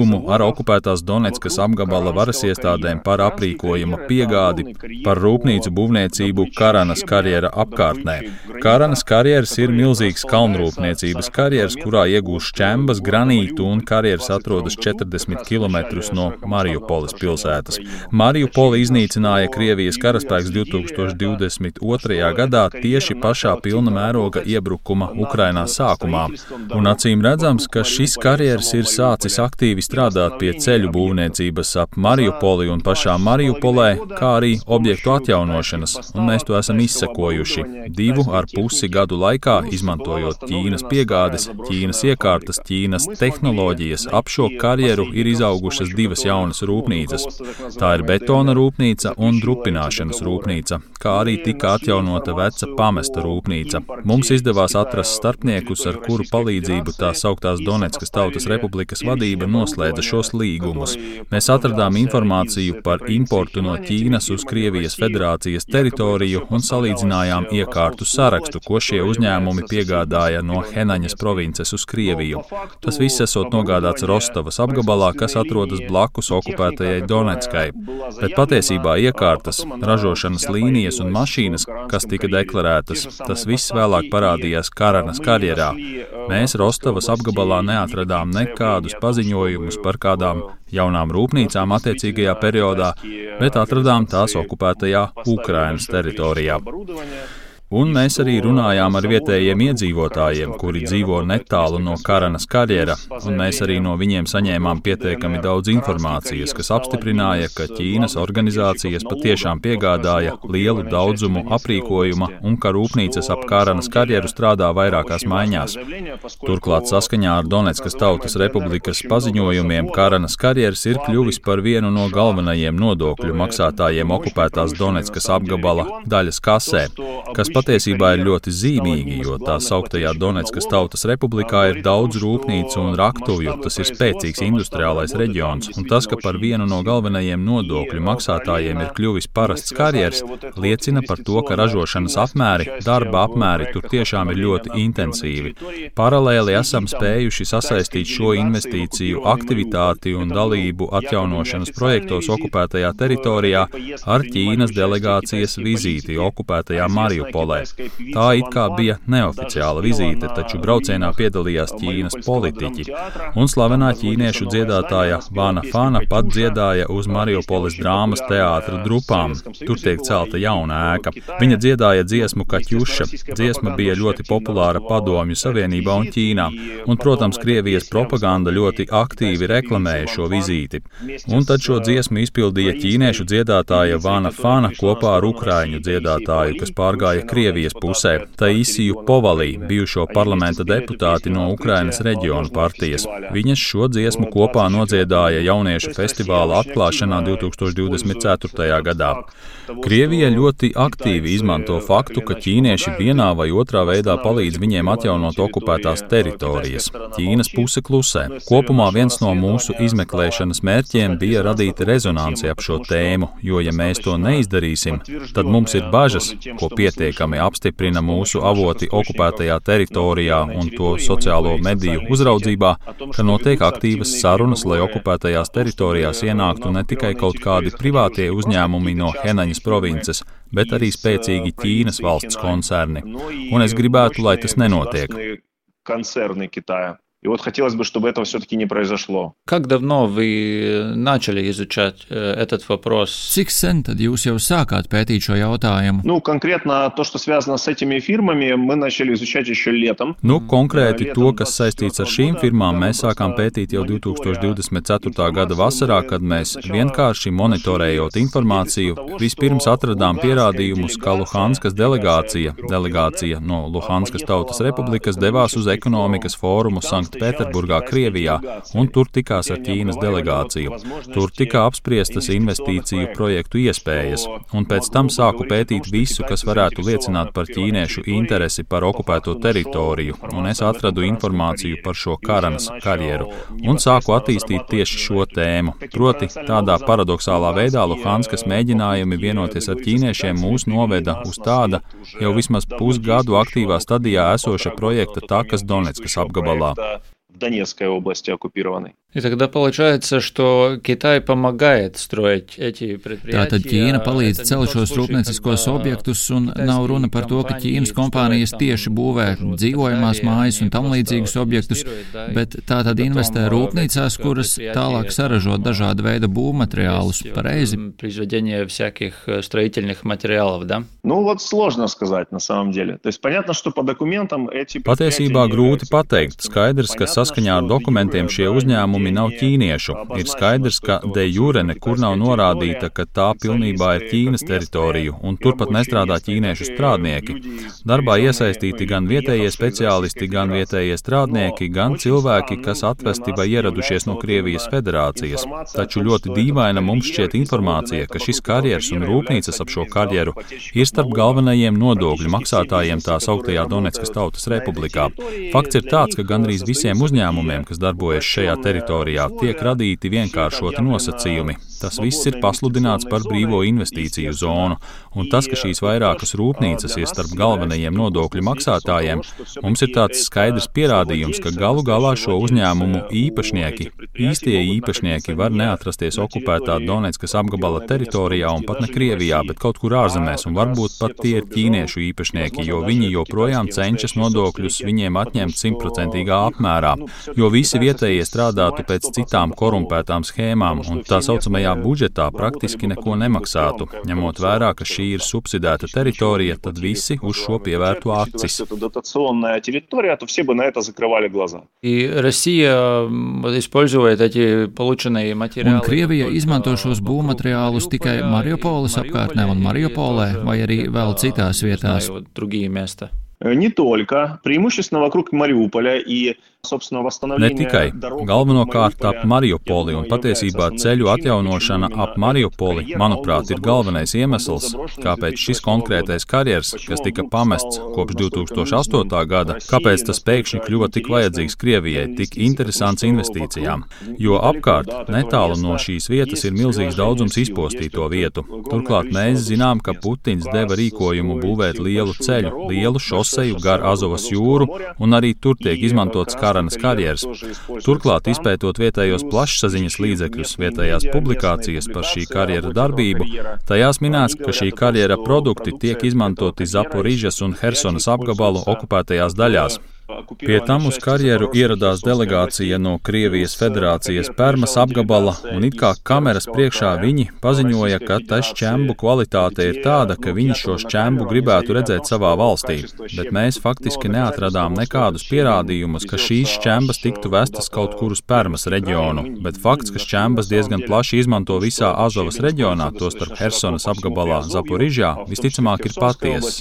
līgumu ar okupētās Doneckas apgabala varas iestādēm par aprīkojuma piegādi, par rūpnīcu būvniecību Karanas karjera apkārtnē. Karanas karjeras ir milzīgs kalnrūpniecības karjeras, kurā iegūst šķembas, granītu, un karjeras atrodas četrdesmit kilometrus no Mariupoles pilsētas. Mariupoli iznīcināja Krievijas karaspēks divtūkstoš divdesmit otrajā gadā tieši pašā pilna mēroga iebrukuma Ukrainā sākumā. Un acīm redzams, ka šis karjeras ir sācis aktīvi strādāt pie ceļu būvniecības ap Mariupoli un pašā Mariupolē, kā arī objektu atjaunošanas, un mēs to esam izsekojuši. Divu ar pusi gadu laikā, izmantojot Ķīnas piegādes, Ķīnas iekārtas, Ķīnas tehnoloģijas, ap šo karjeru ir izaugušas divas jaunas rūpnīcas. Tā ir betona rūpnīca un drupināšanas rūpnīca, kā arī tika atjaunota veca pamesta rūpnīca. Mums izdevās atrast starpniekus, ar kuru palīdzību tā sauktās Doneckas Tautas Republikas vadība noslēdza šos līgumus. Mēs atradām informāciju par importu no Ķīnas uz Krievijas federācijas teritoriju un salīdzinājām iekārtu sarakstu, ko šie uzņēmumi piegādāja no Henaņas provinces uz Krieviju. Tas viss esot nogādāts Rostovas apgabalā, kas atrodas blakus okupētajai Doneckai. Bet patiesībā iekārtas, ražošanas līnijas un mašīnas, kas tika deklarētas, tas viss vēlāk parādījās Karanas karjerā. Mēs Rostovas apgabalā neatradām nekādus paziņojumus par kādām jaunām rūpnīcām attiecīgajā periodā, bet atradām tās okupētajā Ukrainas teritorijā. Un mēs arī runājām ar vietējiem iedzīvotājiem, kuri dzīvo netālu no Karanas karjera, un mēs arī no viņiem saņēmām pietiekami daudz informācijas, kas apstiprināja, ka Ķīnas organizācijas patiešām piegādāja lielu daudzumu aprīkojuma un ka rūpnīcas ap Karanas karjeru strādā vairākās maiņās. Turklāt saskaņā ar Doneckas Tautas Republikas paziņojumiem Karanas karjeras ir kļuvis par vienu no galvenajiem nodokļu maksātājiem okupētās Doneckas apgabala daļas kasē, kas patiesībā ir ļoti zīmīgi, jo tā sauktajā Doneckas Tautas Republikā ir daudz rūpnīcu un raktuvju, tas ir spēcīgs industriālais reģions, un tas, ka par vienu no galvenajiem nodokļu maksātājiem ir kļuvis parasts karjers, liecina par to, ka ražošanas apmēri, darba apmēri tur tiešām ir ļoti intensīvi. Paralēli esam spējuši sasaistīt šo investīciju aktivitāti un dalību atjaunošanas projektos okupētajā teritorijā ar Ķīnas delegācijas vizīti okupētajā Mariupolē. Tā it kā bija neoficiāla vizīte, taču braucienā piedalījās Ķīnas politiķi, un slavenā ķīniešu dziedātāja Vana Fana pat dziedāja uz Mariupoles drāmas teātra drupām. Tur tiek celta jauna ēka. Viņa dziedāja dziesmu Kaķuša. Dziesma bija ļoti populāra Padomju Savienībā un Ķīnā, un, protams, Krievijas propaganda ļoti aktīvi reklamēja šo vizīti. Un tad šo dziesmu izpildīja ķīniešu dziedātāja Vana Fana kopā ar ukraiņu dziedātāju, kas pārgāja Krievijas pusē, Taisiju Povalī, bijušo parlamenta deputāti no Ukrainas reģionu partijas. Viņas šo dziesmu kopā nodziedāja jauniešu festivāla atklāšanā divtūkstoš divdesmit ceturtajā gadā. Krievija ļoti aktīvi izmanto faktu, ka ķīnieši vienā vai otrā veidā palīdz viņiem atjaunot okupētās teritorijas. Ķīnas puse klusē. Kopumā viens no mūsu izmeklēšanas mērķiem bija radīt rezonanci ap šo tēmu, jo, ja mēs to neizdarīsim, tad mums ir bažas, ko pietiekami apstiprina mūsu avoti okupētajā teritorijā un to sociālo mediju uzraudzībā, ka notiek aktīvas sarunas, lai okupētajās teritorijās ienāktu ne tikai kaut kādi privātie uzņēmumi no Henaņas provinces, bet arī spēcīgi Ķīnas valsts koncerni. Un es gribētu, lai tas nenotiek. И вот хотелось бы, чтобы этого все-таки не произошло. Как давно вы начали изучать этот вопрос? Cik sen tad jūs jau sākāt pētīt šo jautājumu? Ну, конкретно то, что связано с этими фирмами, мы начали изучать еще летом. Nu, konkrēti to, kas saistīts ar šīm firmām, mēs sākām pētīt jau divtūkstoš divdesmit ceturtā gada vasarā, kad mēs vienkārši monitorējot informāciju, vispirms atradām pierādījumus, ka Luhanskas delegācija, delegācija no Luhanskas Tautas Republikas devās uz ekonomikas fórumu Sanktpēterburgā, Krievijā, un tur tikās ar Ķīnas delegāciju. Tur tika apspriestas investīciju projektu iespējas, un pēc tam sāku pētīt visu, kas varētu liecināt par ķīniešu interesi par okupēto teritoriju, un es atradu informāciju par šo Karanas karjeru, un sāku attīstīt tieši šo tēmu. Proti, tādā paradoxālā veidā Luhanskas mēģinājumi vienoties ar ķīniešiem mūs noveda uz tāda jau vismaz pusgadu aktīvā stadijā esoša projekta Takas Doneckas apgabalā. в Донецкой области оккупированной. И тогда получается, что Китай помогает строить эти предприятия. Tātad Ķīna palīdz celt šos rūpnieciskos objektus, un nav runa par to, ka Ķīnas kompānijas tieši būvē dzīvojamās mājas un tam līdzīgus objektus, bet tātad investē rūpnīcās, kuras tālāk saražo dažāda veida būvmateriālus. Pareizi? Произведение всяких строительных материалов, да? Ну вот сложно сказать на самом деле. То есть понятно, что по документам эти Patiesībā grūti pateikt. Skaidrs, ka saskaņā ar dokumentiem šie uzņēmumi nav ķīniešu. Ir skaidrs, ka de jure nekur nav norādīta, ka tā pilnībā ir Ķīnas teritorija, un turpat nestrādā ķīniešu strādnieki. Darbā iesaistīti gan vietējie speciālisti, gan vietējie strādnieki, gan cilvēki, kas atvesti vai ieradušies no Krievijas federācijas. Taču ļoti dīvaina mums šķiet informācija, ka šis karjers un rūpnīcas ap šo karjeru ir starp galvenajiem nodokļu maksātājiem tā sauktajā Doneckas Tautas Republikā. Fakts ir tāds, ka gandrīz visiem uzņēmumiem, kas darbojas šajā teritorijā, tiek radīti vienkāršoti nosacījumi. Tas viss ir pasludināts par brīvo investīciju zonu, un tas, ka šīs vairākas rūpnīcas ir starp galvenajiem nodokļu maksātājiem, mums ir tāds skaidrs pierādījums, ka galu galā šo uzņēmumu īpašnieki, īstie īpašnieki var neatrasties okupētā Doneckas apgabala teritorijā un pat ne Krievijā, bet kaut kur ārzemēs, un varbūt pat tie ir ķīniešu īpašnieki, jo viņi joprojām cenšas nodokļus viņiem atņemt simtprocentīgā apmērā, jo visi vietējie strādātu pēc citām korumpētām schēmām, un tā saucamajā budžetā praktiski neko nemaksātu. Ņemot vērā, ka šī ir subsidēta teritorija, tad visi uz šo pievērtu acis. И Россия использует эти полученные материалы. Un Krievija izmanto šos būvmateriālus tikai Mariupoles apkārtnē un Mariupolē, vai arī vēl citās vietās? Другие места. Не только, преимущественно вокруг Мариуполя и, собственно, Ne tikai. Galvenokārt ap Mariupoli, un patiesībā ceļu atjaunošana ap Mariupoli, manuprāt, ir galvenais iemesls, kāpēc šis konkrētais karjers, kas tika pamests kopš divi tūkstoši astotā gada, kāpēc tas pēkšņi kļuva tik vajadzīgs Krievijai, tik interesants investīcijām. Jo apkārt, netālu no šīs vietas, ir milzīgs daudzums izpostīto vietu. Turklāt mēs zinām, ka Putins deva rīkojumu būvēt lielu ceļu, lielu šoseju gar Azovas jūru, un arī tur tiek izmantots Karanas karjeras. Turklāt, izpētot vietējos plašsaziņas līdzekļus, vietējās publikācijas par šī karjera darbību, tajās minēts, ka šī karjera produkti tiek izmantoti Zaporižas un Hersonas apgabalu okupētajās daļās. Pie tam uz karjeru ieradās delegācija no Krievijas federācijas Permas apgabala, un it kā kameras priekšā viņi paziņoja, ka tā šķembu kvalitāte ir tāda, ka viņi šo šķembu gribētu redzēt savā valstī, bet mēs faktiski neatradām nekādus pierādījumus, ka šīs šķembas tiktu vestas kaut kur uz Permas reģionu, bet fakts, ka šķembas diezgan plaši izmanto visā Azovas reģionā, tostarp Hersonas apgabalā Zaporižā, visticamāk ir patiesas.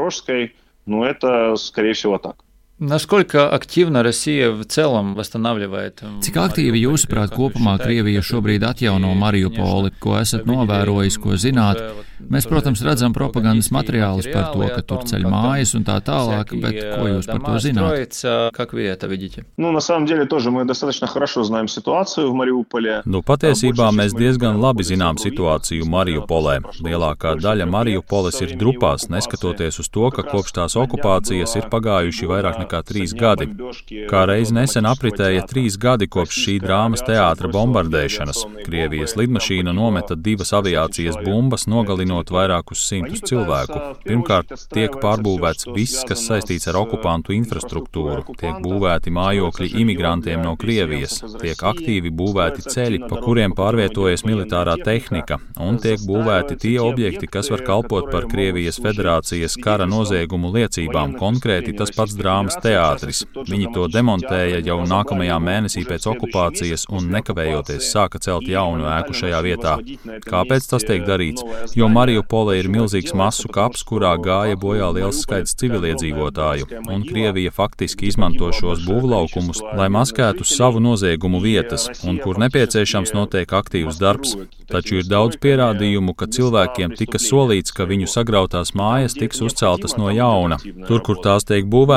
Насколько активно Россия в целом восстанавливает? Cik aktīvi jūsuprāt kopumā Krievija šobrīd atjauno Mariupoli, ko esat novērojis, ko zināt? Mēs, protams, redzam propagandas materiālus par to, ka tur ceļ mājas un tā tālāk, bet ko jūs par to zināt? Как вы это видите? Ну, на самом деле, тоже мы достаточно хорошо знаем ситуацию в Мариуполе. Nu, patiesībā mēs diezgan labi zinām situāciju Mariupolē. Lielākā daļa Mariupoles ir drupās, neskatoties uz to, ka kopš tās okupācijas ir pagājuši vairāk nekā trīs gadi. Kā reiz nesen apritēja trīs gadi kopš šī drāmas teātra bombardēšanas. Krievijas lidmašīna nometa divas aviācijas bumbas, nogalinot vairākus simtus cilvēku. Pirmkārt, tiek pārbūvēts viss, kas saistīts ar okupantu infrastruktūru. Tiek būvēti mājokļi imigrantiem no Krievijas, tiek aktīvi būvēti ceļi, pa kuriem pārvietojas militārā tehnika, un tiek būvēti tie objekti, kas var kalpot par Krievijas federācijas kara noziegumu liecībām, konkrēti tas pats drāmas teātris. Viņi to demontēja jau nākamajā mēnesī pēc okupācijas un nekavējoties sāka celt jaunu ēku šajā vietā. Kāpēc tas tiek darīts? Jo Mariupole ir milzīgs masu kaps, kurā gāja bojā liels skaits civiliedzīvotāju, un Krievija faktiski izmanto šos būvlaukumus, lai maskētu savu noziegumu vietas, un kur nepieciešams notiek aktīvs darbs. Taču ir daudz pierādījumu, ka cilvēkiem tika solīts, ka viņu sagrautās mājas tiks uzceltas no jauna. Tur, kur tās tiek būvētas, cilvēki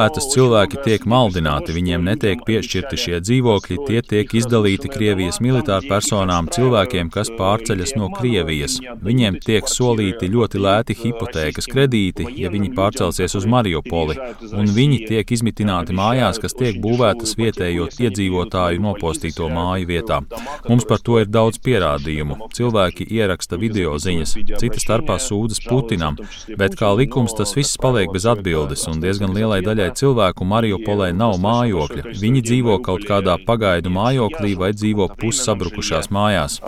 cilvēki tiek maldināti, viņiem netiek piešķirti šie dzīvokļi, tie tiek izdalīti Krievijas militāru personām, cilvēkiem, kas pārceļas no Krievijas. Viņiem tiek solīti ļoti lēti hipotēkas kredīti, ja viņi pārcelsies uz Mariupoli, un viņi tiek izmitināti mājās, kas tiek būvētas vietējo iedzīvotāju nopostīto māju vietā. Mums par to ir daudz pierādījumu. Cilvēki ieraksta video ziņas, cita starpā sūdzas Putinam, bet kā likums tas viss paliek bez atbildes, un diezgan lielai daļai cilvēku Mariupolē nav mājokļa. Viņi dzīvo kaut kādā pagaidu mājoklī vai dzīvo pussabrukušās mājās.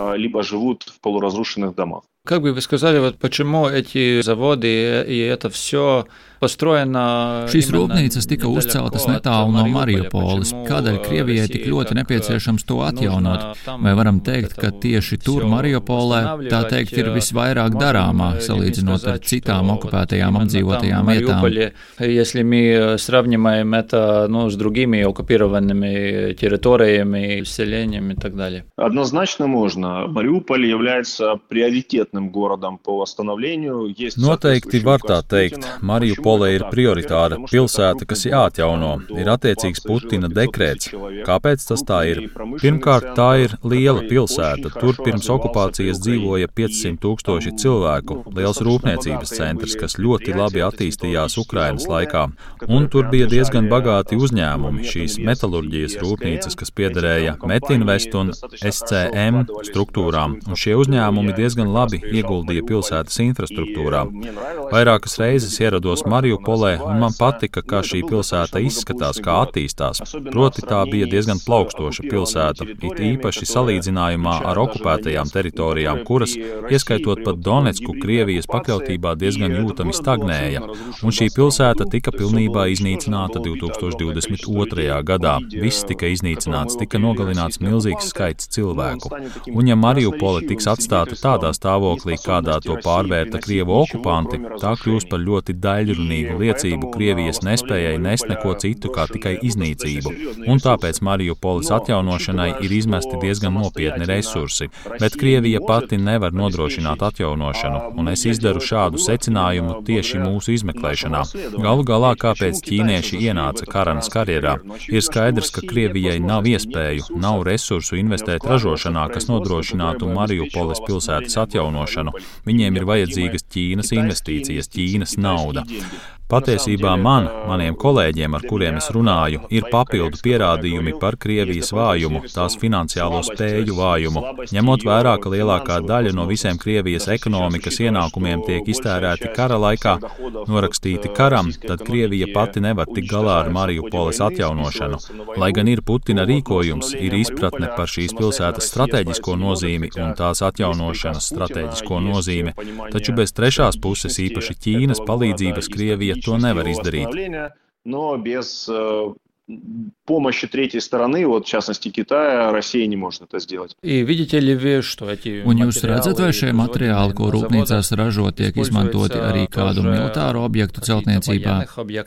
Как бы вы сказали, вот почему эти заводы и это все построено... Šīs rūpnīcas tika uzceltas netālu no Mariupoles. Kādēļ Krievijai tik ļoti nepieciešams to atjaunot? Vai varam teikt, ka tieši tur Mariupolē, tā teikt, ir visvairāk darāmā, salīdzinot ar citām okupētajām apdzīvotajām vietām? Если мы сравниваем это, ну, с другими оккупированными территориями, селениями и так далее. Однозначно можно. Мариуполь является приоритетным городом по восстановлению. Noteikti var tā teikt. Mariupole ir prioritāra pilsēta, kas jāatjauno. Ir attiecīgs Putina dekrēts. Kāpēc tas tā ir? Pirmkārt, tā ir liela pilsēta. Tur pirms okupācijas dzīvoja piecsimt tūkstoši cilvēku. Liels rūpniecības centrs, kas ļoti labi attīstījās Ukrainas laikā. Un tur bija diezgan bagāti uzņēmumi. Šīs metalurģijas rūpnīcas, kas piederēja Metinvest un S C M struktūrām. Un šie uzņēmumi diezgan labi ieguldīja pilsētas infrastruktūrā. Vairākas reizes ierados Mariupolē, un man patika, kā šī pilsēta izskatās, kā attīstās. Proti tā bija diezgan plaukstoša pilsēta, it īpaši salīdzinājumā ar okupētajām teritorijām, kuras, ieskaitot pat Donetsku, Krievijas pakļautībā diezgan jūtami stagnēja. Un šī pilsēta tika pilnībā iznīcināta divi tūkstoši divdesmit otrajā gadā. Viss tika iznīcināts, tika nogalināts milzīgs skaits cilvēku. Un ja Mariupole tiks atstāta tādā stāvoklī, kādā to pārvērta Krievu okupanti, tā kļūs par ļoti daļrunīgu liecību Krievijas nespējai nest neko citu kā tikai iznīcību. Un tāpēc Mariupoles atjaunošanai ir izmesti diezgan nopietni resursi. Bet Krievija pati nevar nodrošināt atjaunošanu, un es izdaru šādu secinājumu tieši mūsu izmeklēšanā. Galu galā, kāpēc ķīnieši ienāca Karanas karjerā? Ir skaidrs, ka Krievijai nav iespēju, nav resursu investēt ražošanā, kas nodrošinātu Mariupoles pilsētas atjaunošanu. Viņiem ir vajadzīgas Ķīnas investīcijas, Ķīnas nauda. Patiesībā man, maniem kolēģiem, ar kuriem es runāju, ir papildu pierādījumi par Krievijas vājumu, tās finansiālo spēju vājumu. Ņemot vērā, ka lielākā daļa no visiem Krievijas ekonomikas ienākumiem tiek iztērēti kara laikā, norakstīti karam, tad Krievija pati nevar tikt galā ar Mariupoles atjaunošanu. Lai gan ir Putina rīkojums, ir izpratne par šīs pilsētas strateģisko nozīmi un tās atjaunošanas strateģisko nozīmi, taču bez trešās puses, īpaši Ķīnas palīdzības, Krievija to nevar izdarīt. Но без помощи третьей стороны, вот в частности Китая, Россия не может это сделать. И видите ли вы, что эти Un jūs redzat, vai šie materiāli, ko rūpnīcās ražo, tiek izmantoti arī kādu militāru objektu celtniecībā?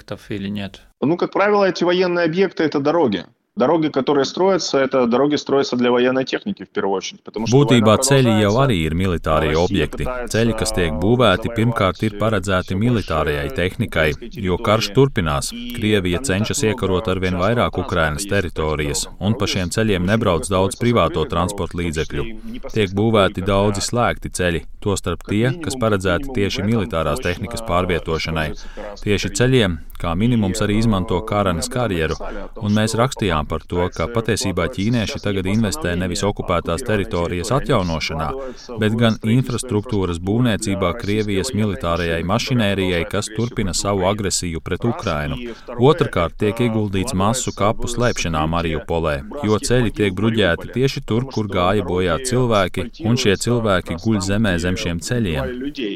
Ну, как правило, эти военные объекты — это дороги. Дороги, которые строятся, это дороги строятся для военной техники в первую очередь. Būtībā ceļi jau arī ir militārie objekti. Ceļi, kas tiek būvēti, pirmkārt ir paredzēti militārajai tehnikai, jo karš turpinās. Krievija cenšas iekarot arvien vairāk Ukrainas teritorijas, un pa šiem ceļiem nebrauc daudz privāto transporta līdzekļu. Tiek būvēti daudzi slēgti ceļi, tostarp tie, kas paredzēti tieši militārās tehnikas pārvietošanai. Tieši ceļiem, kā minimums, arī izmanto Karanas karjeru, un mēs rakstījām par to, ka patiesībā ķīnieši tagad investē nevis okupētās teritorijas atjaunošanā, bet gan infrastruktūras būvniecībā Krievijas militārajai mašinērijai, kas turpina savu agresiju pret Ukrainu. Otrkārt, tiek ieguldīts masu kapu slēpšanā Mariupolē, jo ceļi tiek bruģēti tieši tur, kur gāja bojā cilvēki, un šie cilvēki guļ zemē zem šiem ceļiem.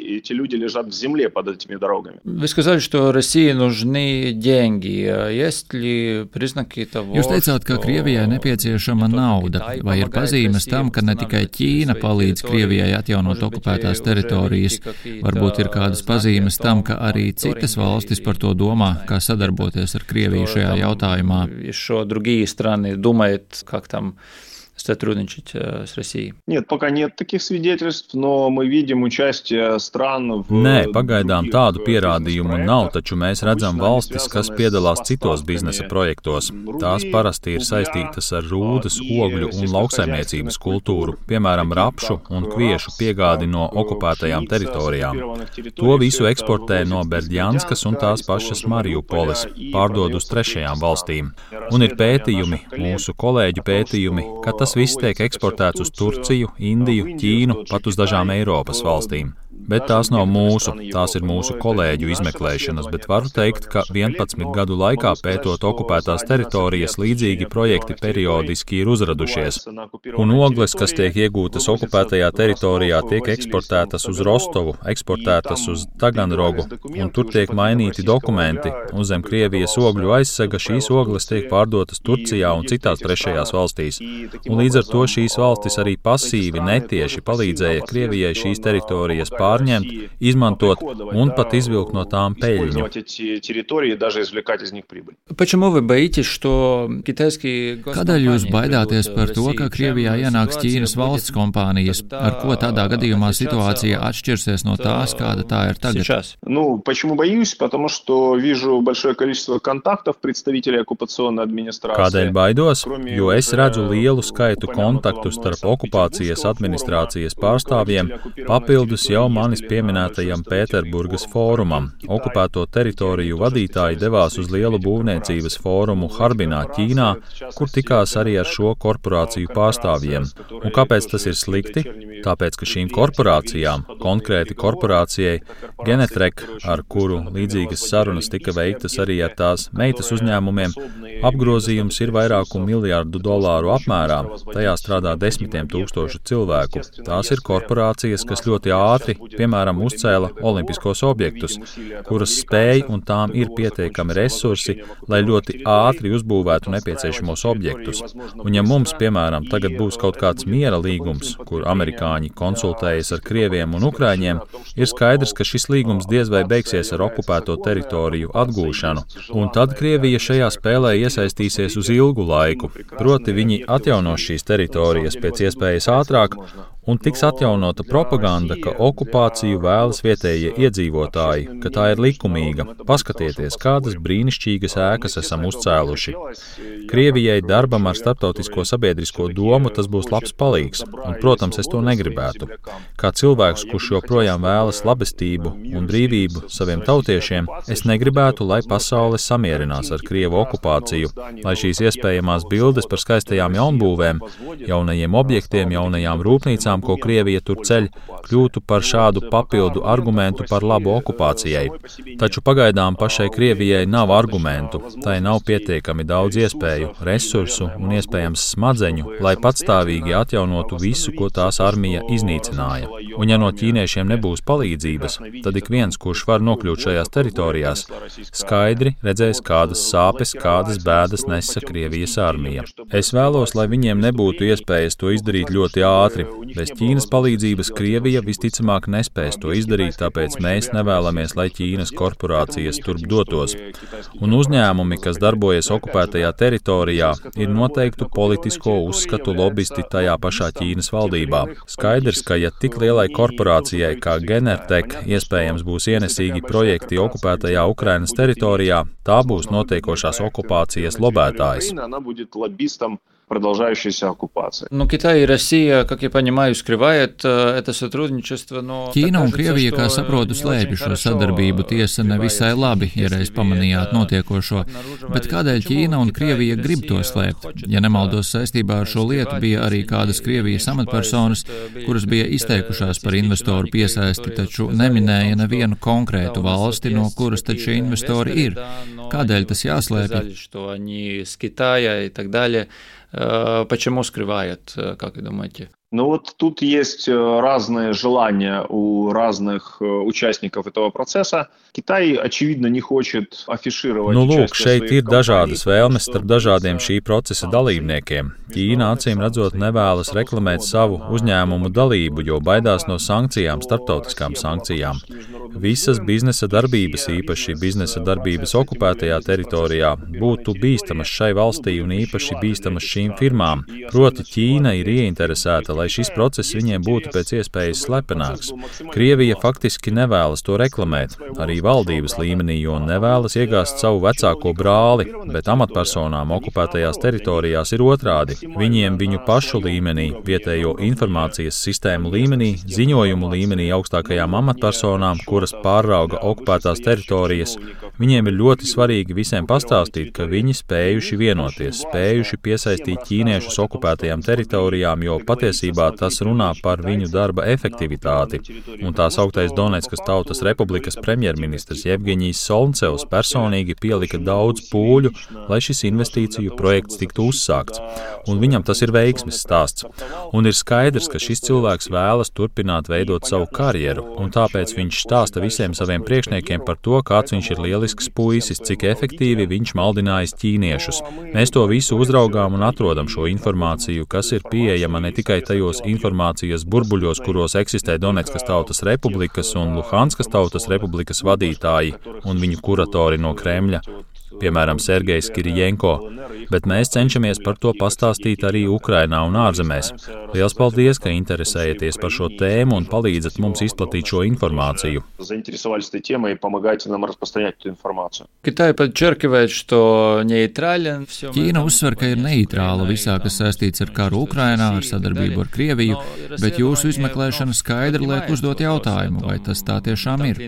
Вы сказали, что России нужны деньги. Есть ли признаки того, Jūs teicāt, ka Krievijai nepieciešama nauda, vai ir pazīmes tam, ka ne tikai Ķīna palīdz Krievijai atjaunot okupētās teritorijas, varbūt ir kādas pazīmes tam, ka arī citas valstis par to domā, kā sadarboties ar Krieviju šajā jautājumā? Еще другие страны думают, как там сотрудничать с Россией? Нет, пока нет таких свидетельств, но мы видим участие стран в... Nē, pagaidām tādu pierādījumu nav, taču mēs redzam valstis, kas piedalās citos biznesa projektos. Tās parasti ir saistītas ar rūdas, ogļu un lauksaimniecības kultūru, piemēram, rapšu un kviešu piegādi no okupētajām teritorijām. To visu eksportē no Berdjanskas un tās pašas Mariupoles, pārdod uz trešajām valstīm. Un ir pētījumi, mūsu kolēģu pētījumi, ka tas viss tiek eksportēts uz Turciju, Indiju, Ķīnu, pat uz dažām Eiropas valstīm. Bet tās nav mūsu, tās ir mūsu kolēģu izmeklēšanas, bet varu teikt, ka vienpadsmit gadu laikā pētot okupētās teritorijas līdzīgi projekti periodiski ir uzradušies. Un ogles, kas tiek iegūtas okupētajā teritorijā, tiek eksportētas uz Rostovu, eksportētas uz Taganrogu, un tur tiek mainīti dokumenti, un zem Krievijas ogļu aizsega šīs ogles tiek pārdotas Turcijā un citās trešajās valstīs. Un līdz ar to šīs valstis arī pasīvi, netieši palīdzēja Krievijai šīs teritorijas pār pārņemt, izmantot un pat izvilkt no tām peļņu. Kādēļ jūs baidāties par to, ka Krievijā ienāks Ķīnas valsts kompānijas? Ar ko tādā gadījumā situācija atšķirsies no tās, kāda tā ir tagad? Nu, почему боюсь? Потому что вижу большое количество контактов представителей оккупационной администрации. Kādēļ baidos? Jo es redzu lielu skaitu kontaktu starp okupācijas administrācijas pārstāvjiem, papildus jau manis pieminētajam Pēterburgas fórumam. Okupēto teritoriju vadītāji devās uz lielu būvniecības fórumu Harbinā, Ķīnā, kur tikās arī ar šo korporāciju pārstāvjiem. Un kāpēc tas ir slikti? Tāpēc, ka šīm korporācijām, konkrēti korporācijai Genetrek, ar kuru līdzīgas sarunas tika veiktas arī ar tās meitas uzņēmumiem, apgrozījums ir vairāku miljārdu dolāru apmērā. Tajā strādā desmitiem tūkstošu cilvēku. Tās ir korporācijas, kas ļoti ātri, piemēram, uzcēla olimpiskos objektus, kuras spēj un tām ir pietiekami resursi, lai ļoti ātri uzbūvētu nepieciešamos objektus. Un ja mums, piemēram, tagad būs kaut kāds miera līgums, kur amerikāņi konsultējas ar krieviem un ukraiņiem, ir skaidrs, ka šis līgums diez vai beigsies ar okupēto teritoriju atgūšanu. Un tad Krievija šajā spēlē iesaistīsies uz ilgu laiku. Proti viņi atjaunos šīs teritorijas pēc iespējas ātrāk, un tiks atjaunota propaganda, ka okupāciju vēlas vietējie iedzīvotāji, ka tā ir likumīga. Paskatieties, kādas brīnišķīgas ēkas esam uzcēluši. Krievijai darbam ar starptautisko sabiedrisko domu tas būs labs palīgs, un, protams, es to negribētu. Kā cilvēks, kurš joprojām vēlas labestību un brīvību saviem tautiešiem, es negribētu, lai pasaule samierinās ar Krievu okupāciju, lai šīs iespējamās bildes par skaistajām jaunbūvēm, jaunajiem objektiem, jaunajām rūpnīcām, ko Krievija tur ceļ, kļūtu par šādu papildu argumentu par labu okupācijai. Taču pagaidām pašai Krievijai nav argumentu, tai nav pietiekami daudz iespēju, resursu un iespējams smadzeņu, lai patstāvīgi atjaunotu visu, ko tās armija iznīcināja. Un ja no ķīniešiem nebūs palīdzības, tad ik viens, kurš var nokļūt šajās teritorijās, skaidri redzēs, kādas sāpes, kādas bēdas nesa Krievijas armija. Es vēlos, lai viņiem nebūtu iespējas to izdarīt ļoti ātri. Bez Ķīnas palīdzības Krievija visticamāk nespēs to izdarīt, tāpēc mēs nevēlamies, lai Ķīnas korporācijas turp dotos. Un uzņēmumi, kas darbojas okupētajā teritorijā, ir noteiktu politisko uzskatu lobisti tajā pašā Ķīnas valdībā. Skaidrs, ka ja tik lielai korporācijai kā Genetrek iespējams būs ienesīgi projekti okupētajā Ukrainas teritorijā, tā būs notiekošās okupācijas lobētājs. Продолжающейся оккупации. Ну, Китай и Россия, как я понимаю, скрывают это сотрудничество, но... Ķīna un Krievija, kā saprotu, slēpj šo sadarbību, tiesa ne visai labi, ja reiz pamanījāt notiekošo. Bet kādēļ Ķīna un Krievija grib to slēpt? Ja nemaldos, saistībā ar šo lietu bija arī kādas Krievijas amatpersonas, kuras bija izteikušās par investoru piesaisti, taču neminēja nevienu konkrētu valsti, no kuras tad šie investori ir. Kādēļ tas jāslēpj? Почему скрывают, как вы думаете? Ну вот тут есть разные желания у разных участников этого процесса. Китай, очевидно, не хочет афишировать. Nu, lūk, šeit ir dažādas vēlmes starp dažādiem šī procesa dalībniekiem. Ķīna, acīm redzot, nevēlas reklamēt savu uzņēmumu dalību, jo baidās no sankcijām, starptautiskām sankcijām. visas biznesa darbības, īpaši biznesa darbības okupētajā teritorijā, būtu bīstamas šai valstī un īpaši bīstamas šīm firmām. Proti Ķīna ir ieinteresēta, lai šis process viņiem būtu pēc iespējas slepenāks. Krievija faktiski nevēlas to reklamēt, arī valdības līmenī, jo nevēlas iegāst savu vecāko brāli, bet amatpersonām okupētajās teritorijās ir otrādi. Viņiem viņu pašu līmenī, vietējo informācijas sistēmu līmenī, ziņojumu līmenī augstākajām amatpersonām, kuras pārauga okupētās teritorijas, viņiem ir ļoti svarīgi visiem pastāstīt, ka viņi spējuši vienoties, spējuši piesaistīt ķīniešus okupētajām teritorijām, jo patiesībā tas runā par viņu darba efektivitāti. Un tās augtais Doneckas Tautas Republikas premjerministrs Jevgeņijs Solncevs personīgi pielika daudz pūļu, lai šis investīciju projekts tiktu uzsākts. Un viņam tas ir veiksmes stāsts. Un ir skaidrs, ka šis cilvēks vēlas turpināt veidot savu karjeru, un tāpēc viņš stāsta visiem saviem priekšniekiem par to, kāds viņš ir lielisks puisis, cik efektīvi viņš maldinājis ķīniešus. Mēs to visu uzraugām un atrodam šo informāciju, kas ir pieejama ne tikai tajos informācijas burbuļos, kuros eksistē Doneckas Tautas Republikas un Luhanskas Tautas Republikas vadītāji un viņu kuratori no Kremļa, piemēram, Sergejs Kirijenko, bet mēs cenšamies par to pastāstīt arī Ukrainā un ārzemēs. Liels paldies, ka interesējaties par šo tēmu un palīdzat mums izplatīt šo informāciju. Ķīna uzsver, ka ir neitrāla visā, kas saistīts ar karu Ukrainā, ar sadarbību ar Krieviju, bet jūsu izmeklēšana skaidri liek uzdot jautājumu, vai tas tā tiešām ir.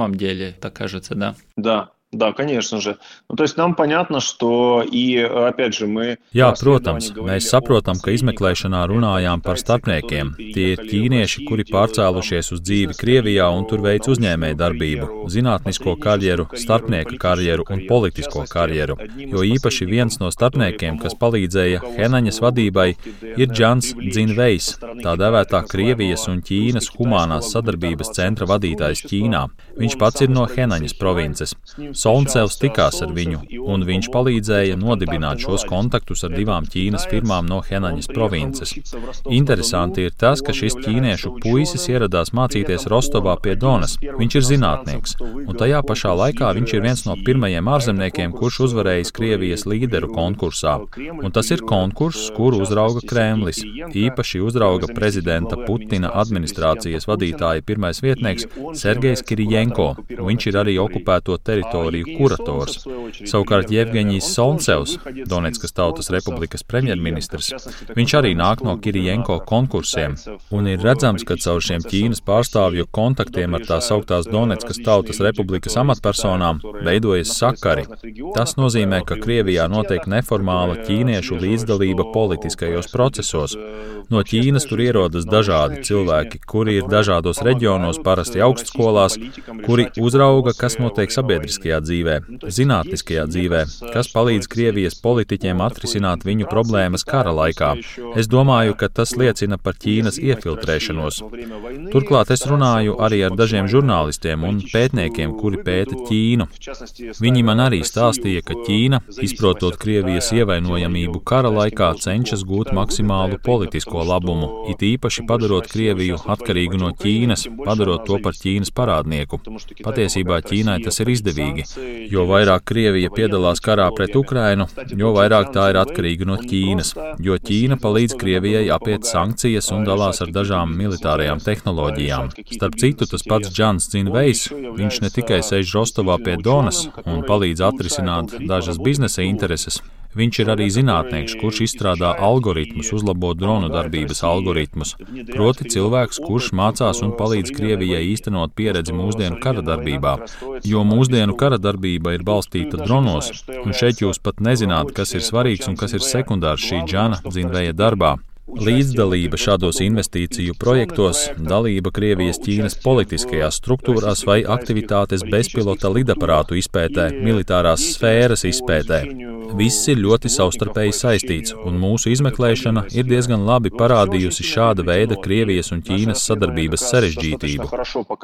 Да, конечно же. Ну, то есть нам понятно, что и, опять же, мы... Jā, protams, mēs saprotam, ka izmeklēšanā runājām par starpniekiem. Tie ir ķīnieši, kuri pārcēlušies uz dzīvi Krievijā un tur veic uzņēmēju darbību, zinātnisko karjeru, starpnieka karjeru un politisko karjeru. Jo īpaši viens no starpniekiem, kas palīdzēja Henaņas vadībai, ir Džans Dzinvejs, tā dēvētā Krievijas un Ķīnas humānās sadarbības centra vadītājs Ķīnā. Viņš pats ir no Henaņas provinces. Solncevs tikās ar viņu, un viņš palīdzēja nodibināt šos kontaktus ar divām Ķīnas firmām no Henaņas provinces. Interesanti ir tas, ka šis ķīniešu puisis ieradās mācīties Rostovā pie Donas. Viņš ir zinātnieks, un tajā pašā laikā viņš ir viens no pirmajiem ārzemniekiem, kurš uzvarējis Krievijas līderu konkursā. Un tas ir konkurss, kuru uzrauga Kremlis. Īpaši uzrauga prezidenta Putina administrācijas vadītāja pirmais vietnieks Sergejs Kirijenko. Viņš ir arī okupēto teritoriju kurators. Savukārt Jevgeņijs Solncevs, Doneckas Tautas Republikas premjerministrs, viņš arī nāk no Kirijenko konkursiem, un ir redzams, ka caur šiem Ķīnas pārstāvju kontaktiem ar tās augtās Doneckas Tautas Republikas amatpersonām veidojas sakari. Tas nozīmē, ka Krievijā notiek neformāla ķīniešu līdzdalība politiskajos procesos. No Ķīnas tur ierodas dažādi cilvēki, kuri ir dažādos reģionos, parasti augstskolās, kuri uzrauga, kas notiek sabiedriskajā dzīvē, zinātniskajā dzīvē, kas palīdz Krievijas politiķiem atrisināt viņu problēmas kara laikā. Es domāju, ka tas liecina par Ķīnas iefiltrēšanos. Turklāt es runāju arī ar dažiem žurnālistiem un pētniekiem, kuri pēta Ķīnu. Viņi man arī stāstīja, ka Ķīna, izprotot Krievijas ievainojamību kara laikā, cenšas gūt maksimālu politisko labumu, it īpaši padarot Krieviju atkarīgu no Ķīnas, padarot to par Ķīnas parādnieku. Patiesībā Ķīnai tas ir izdevīgi. Jo vairāk Krievija piedalās karā pret Ukrainu, jo vairāk tā ir atkarīga no Ķīnas, jo Ķīna palīdz Krievijai apiet sankcijas un dalās ar dažām militārajām tehnoloģijām. Starp citu, tas pats Džans Dzinvejs, viņš ne tikai sēž Rostovā pie Donas un palīdz atrisināt dažas biznesa intereses, viņš ir arī zinātnieks, kurš izstrādā algoritmus, uzlabo dronu darbības algoritmus, proti cilvēks, kurš mācās un palīdz Krievijai īstenot pieredzi mūsdienu kara darbībā, jo mūsdienu kara darbība ir balstīta dronos, un šeit jūs pat nezināt, kas ir svarīgs un kas ir sekundārs šī Džana Dzinveja darbā. Līdzdalība šādos investīciju projektos, dalība Krievijas-Ķīnas politiskajās struktūrās vai aktivitātes bezpilota lidaparātu izpētē, militārās sfēras izpētē. Viss ir ļoti savstarpēji saistīts, un mūsu izmeklēšana ir diezgan labi parādījusi šāda veida Krievijas un Ķīnas sadarbības sarežģītību.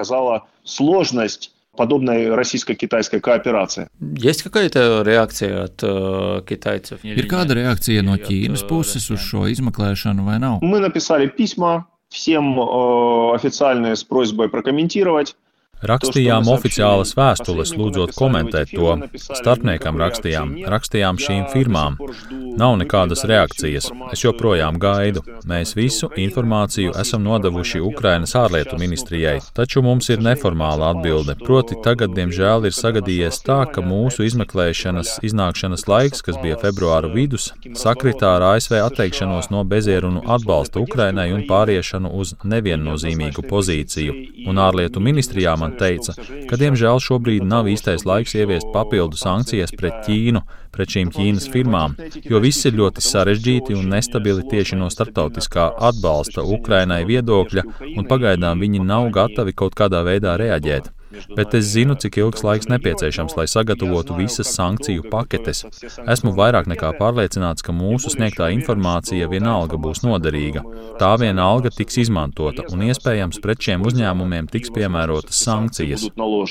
Подобная российско-китайская кооперация. Есть какая-то реакция от uh, китайцев? Ir kāda reakcija no Ķīnas puses uz šo izmeklēšanu vai nav? Мы написали письма всем uh, официальные с просьбой прокомментировать. Rakstījām oficiālas vēstules, lūdzot komentēt to. Starpniekam rakstījām, rakstījām šīm firmām. Nav nekādas reakcijas. Es joprojām gaidu. Mēs visu informāciju esam nodevuši Ukrainas ārlietu ministrijai, taču mums ir neformāla atbilde. Proti tagad, diemžēl, ir sagadījies tā, ka mūsu izmeklēšanas iznākšanas laiks, kas bija februāra vidus, sakritā ar A S V atteikšanos no bezierunu atbalsta Ukrainai un pāriešanu uz neviennozīmīgu pozīciju. Un ārlietu ministrijā man teica, ka diemžēl šobrīd nav īstais laiks ieviest papildu sankcijas pret Ķīnu, pret šīm Ķīnas firmām, jo viss ir ļoti sarežģīti un nestabili tieši no starptautiskā atbalsta Ukrainai viedokļa, un pagaidām viņi nav gatavi kaut kādā veidā reaģēt. Bet es zinu, cik ilgs laiks nepieciešams, lai sagatavotu visas sankciju paketes. Esmu vairāk nekā pārliecināts, ka mūsu sniegtā informācija vienalga būs noderīga. Tā vienalga tiks izmantota, un iespējams pret šiem uzņēmumiem tiks piemērotas sankcijas.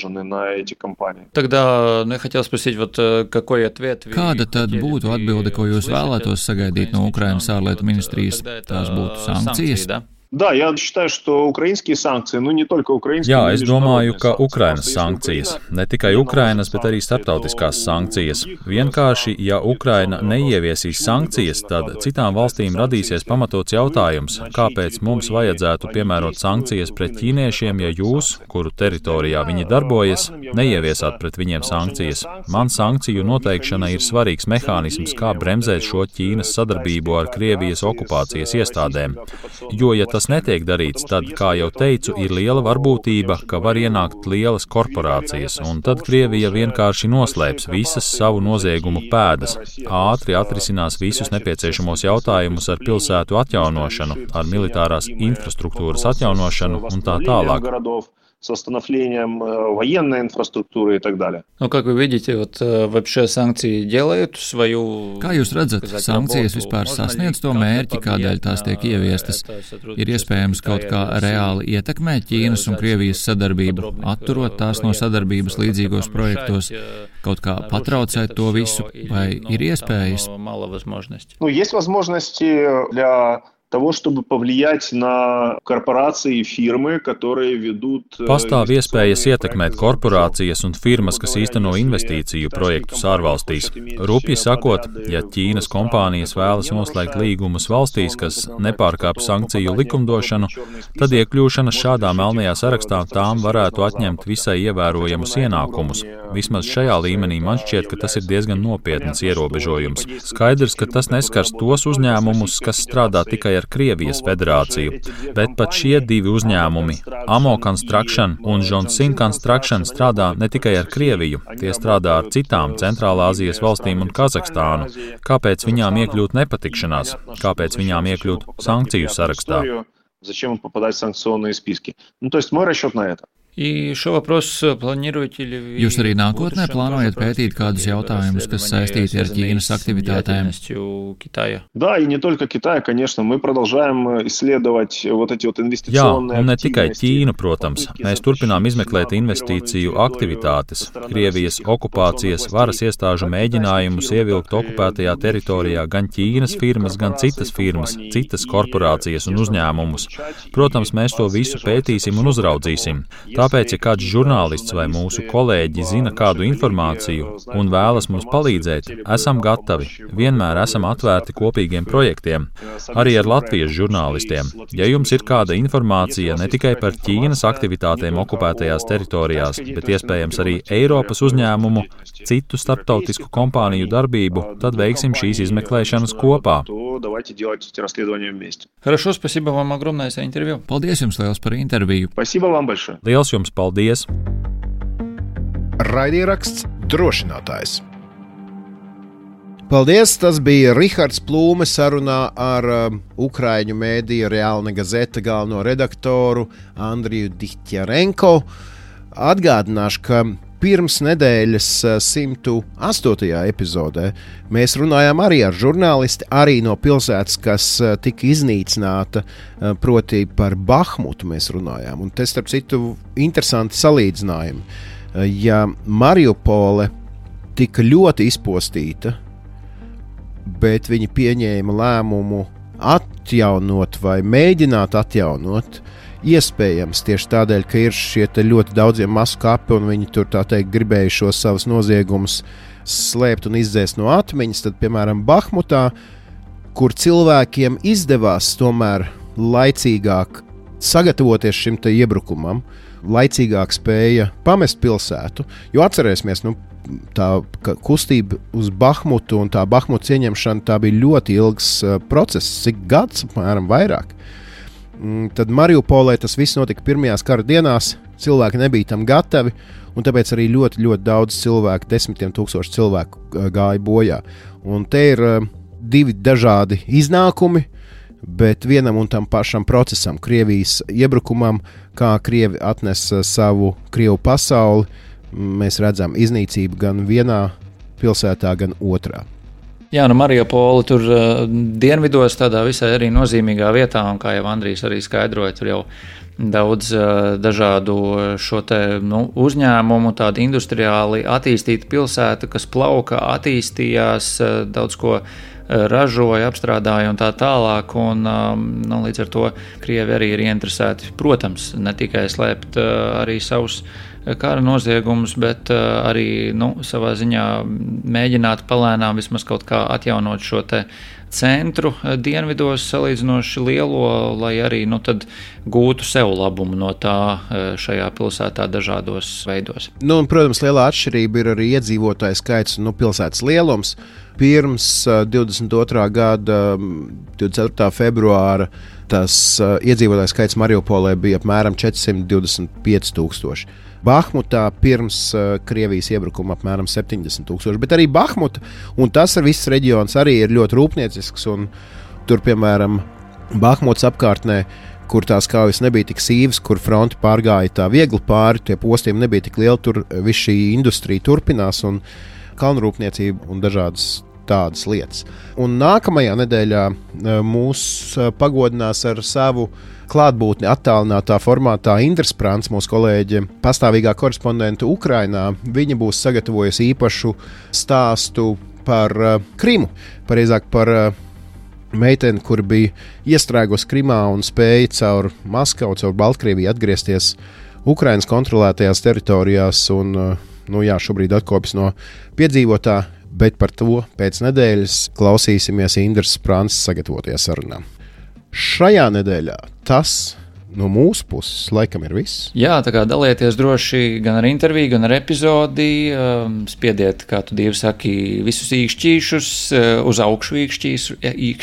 Kāda tad būtu atbilde, ko jūs vēlētos sagaidīt no Ukrainas ārlietu ministrijas? Tās būtu sankcijas? Да, я считаю, что украинские санкции, ну не только украинские, Jā, es domāju, ka Ukrainas sankcijas, ne tikai Ukrainas, bet arī starptautiskās sankcijas. Vienkārši, ja Ukraina neieviesīs sankcijas, tad citām valstīm radīsies pamatots jautājums, kāpēc mums vajadzētu piemērot sankcijas pret ķīniešiem, ja jūs, kuru teritorijā viņi darbojas, neieviesāt pret viņiem sankcijas. Man sankciju noteikšana ir svarīgs mehānisms, kā bremzēt šo Ķīnas sadarbību ar Krievijas okupācijas iestādēm. Jo, ja tas netiek darīts, tad, kā jau teicu, ir liela varbūtība, ka var ienākt lielas korporācijas, un tad Krievija vienkārši noslēps visas savu noziegumu pēdas, ātri atrisinās visus nepieciešamos jautājumus ar pilsētu atjaunošanu, ar militārās infrastruktūras atjaunošanu un tā tālāk. с восстановлением военной инфраструктуры и так далее. Ну, как вы видите, вот вообще санкции делают свою... Kā jūs redzat, sankcijas vispār sasniedz to mērķi, kādēļ tās tiek ieviestas? Ir iespējams kaut kā reāli ietekmēt Ķīnas un Krievijas sadarbību, atturot tās no sadarbības līdzīgos projektos, kaut kā patraucēt to visu, vai ir iespējas? Ну, есть возможности для того, чтобы повлиять на корпорации и фирмы, которые ведут... Pastāv iespējas ietekmēt korporācijas un firmas, kas īsteno investīciju projektus ārvalstīs. Rupji sakot, ja Ķīnas kompānijas vēlas noslēgt līgumus valstīs, kas nepārkāp sankciju likumdošanu, tad iekļūšana šādā melnajā sarakstā tām varētu atņemt visai ievērojamus ienākumus. Vismaz šajā līmenī man šķiet, ka tas ir diezgan nopietns ierobežojums. Skaidrs, ka tas neskars tos uzņēmumus, kas strādā tikai ar Krievijas federāciju, bet pat šie divi uzņēmumi, Amo Construction un Johnson Construction, strādā ne tikai ar Krieviju, tie strādā ar citām Centrālā Azijas valstīm un Kazahstānu. Kāpēc viņām iekļūt nepatikšanās? Kāpēc viņām iekļūt sankciju sarakstā? Зачем попадать в санкционные списки? Ну, то есть мой расчет на это. И šo вопрос планируете ли вы... Jūs arī nākotnē plānojat pētīt kādus jautājumus, kas saistīti ar Ķīnas aktivitātēm? Да, и не только Китая, конечно. Мы продолжаем исследовать вот эти вот инвестиционные... Jā, un ne tikai Ķīnu, protams. Mēs turpinām izmeklēt investīciju aktivitātes, Krievijas okupācijas varas iestāžu mēģinājumus ievilkt okupētajā teritorijā gan Ķīnas firmas, gan citas firmas, citas korporācijas un uzņēmumus. Protams, mēs to visu pētīsim un uzraudzīsim. Tāpēc, ja kāds žurnālists vai mūsu kolēģi zina kādu informāciju un vēlas mums palīdzēt, esam gatavi. Vienmēr esam atvērti kopīgiem projektiem, arī ar Latvijas žurnālistiem. Ja jums ir kāda informācija ne tikai par Ķīnas aktivitātēm okupētajās teritorijās, bet iespējams arī Eiropas uzņēmumu, citu starptautisku kompāniju darbību, tad veiksim šīs izmeklēšanas kopā. Хорошо, спасибо вам огромное за интервью. Paldies jums liels par interviju. Спасибо вам большое. Liels jums paldies! Raidieraksts drošinātājs. Paldies! Tas bija Rihards Plūme sarunā ar uh, Ukraiņu mēdīju Realna Gazeta galveno redaktoru Andriju Dihtjarenko. Atgādināšu, ka pirms nedēļas simt astotajā epizodē mēs runājām arī ar žurnālisti, arī no pilsētas, kas tika iznīcināta, proti par Bahmutu mēs runājām. Un te, starp citu, interesanti salīdzinājumi. Ja Mariupole tika ļoti izpostīta, bet viņi pieņēma lēmumu atjaunot vai mēģināt atjaunot, iespējams tieši tādēļ, ka ir šie ļoti daudzie masu kapi un viņi tur tā teikt gribēja šos savus noziegumus slēpt un izdzēst no atmiņas, tad, piemēram, Bahmutā, kur cilvēkiem izdevās tomēr laicīgāk sagatavoties šim te iebrukumam, laicīgāk spēja pamest pilsētu, jo atcerēsimies, nu, tā kustība uz Bahmutu un tā Bahmutas ieņemšana, tā bija ļoti ilgs uh, process, cik gads, apmēram vairāk. Mm, tad Mariupolē tas viss notika pirmajās kara dienās, cilvēki nebija tam gatavi, un tāpēc arī ļoti, ļoti daudz cilvēku, desmitiem tūkstoši cilvēku uh, gāja bojā. Un te ir uh, divi dažādi iznākumi, bet vienam un tam pašam procesam, Krievijas iebrukumam, kā Krievi atnesa savu Krievu pasauli, mēs redzam iznīcību gan vienā pilsētā, gan otrā. Jā, nu Mariupoli tur uh, dienvidos tādā visai arī nozīmīgā vietā, un kā jau Andrijs arī skaidroja, tur jau daudz uh, dažādu šo te nu, uzņēmumu, tādu industriāli attīstītu pilsētu, kas plauka, attīstījās, uh, daudz ko ražoja, apstrādāja un tā tālāk, un nu, līdz ar to Krievi arī ir ieinteresēti, protams, ne tikai slēpt arī savus kara noziegumus, bet arī nu, savā ziņā mēģināt palēnām vismaz kaut kā atjaunot šo te centru dienvidos salīdzinoši lielo, lai arī nu, tad gūtu sev labumu no tā šajā pilsētā dažādos veidos. Nu, un, protams, lielā atšķirība ir arī iedzīvotāju skaits un nu, pilsētas lielums. Pirms uh, divdesmit otrā gada divdesmit ceturtā februāra tas uh, iedzīvotāju skaits Mariupolē bija apmēram četri simti divdesmit pieci tūkstoši. Bahmutā pirms uh, Krievijas iebrukuma apmēram septiņdesmit tūkstoši, bet arī Bahmuta un tas ar viss reģions arī ir ļoti rūpniecisks, un tur, piemēram, Bahmutas apkārtnē, kur tās kaujas nebija tik sīvas, kur fronti pārgāja tā viegli pāri, tie postījumi nebija tik lieli, tur viss šī industrija turpinās, un kalnrūpniecība un dažādas tādas lietas. Un nākamajā nedēļā mūs pagodinās ar savu klātbūtni attālinātā formātā Indra Sprants, mūsu kolēģe, pastāvīgā korespondente Ukrainā. Viņa būs sagatavojusi īpašu stāstu par uh, Krimu, pareizāk par uh, meiteni, kur bija iestrēgusi Krimā un spēja caur Maskavu, caur Baltkrieviju atgriezties Ukrainas kontrolētajās teritorijās un uh, nu jā, šobrīd atkopjas no piedzīvotā. Bet par to pēc nedēļas klausīsimies Indras Sprants sagatavotajā sarunā. Šajā nedēļā tas no mūsu puses laikam ir viss. Jā, tā kā dalieties droši gan ar interviju, gan ar epizodi. Spiediet, kā tu Dievi saki, visus īkšķīšus, uz augšu īkšķīšu.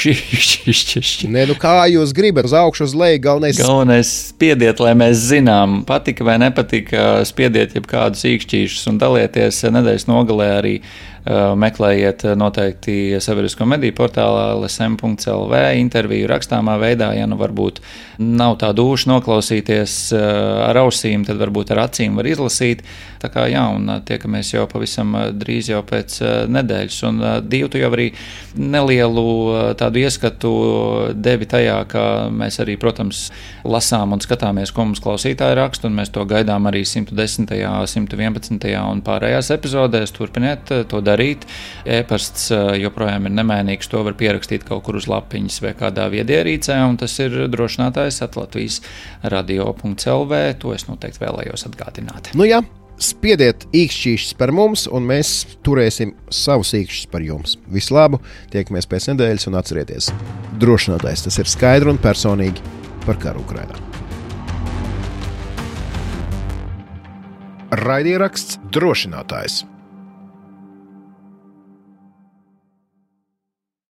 īkšķīšu. Nē, nu kā jūs gribat, uz augšu, uz leju, galvenais. Galvenais spiediet, lai mēs zinām, patika vai nepatika, spiediet jebkādus īkšķīšus un dalieties nedēļas nogalē arī. Meklējiet noteikti sabiedrisko mediju portālā el es em punkts el vē interviju rakstāmā veidā, ja nu varbūt nav tā dūša noklausīties ar ausīm, tad varbūt ar acīm var izlasīt. Tā kā jā, un tiekamies jau pavisam drīz jau pēc nedēļas. Un Divi, tu jau arī nelielu tādu ieskatu devi tajā, ka mēs arī, protams, lasām un skatāmies, ko mums klausītāji raksta, un mēs to gaidām arī simt desmitajā, simt vienpadsmitajā un pārējās epizodēs. Turpiniet to darīt. E-pasts joprojām ir nemainīgs, to var pierakstīt kaut kur uz lapiņas vai kādā viedierīcē, un tas ir drošinātājs at Latvijas radio punkts el vē. To es noteikti vēlējos atgādināt. Nu jā. Spiediet īkšķīšus par mums, un mēs turēsim savus īkšķus par jums. Visu labu, tiekamies pēc nedēļas, un atcerieties, drošinātājs tas ir skaidri un personīgi par karu Ukrainā. Raidieraksts Drošinātājs.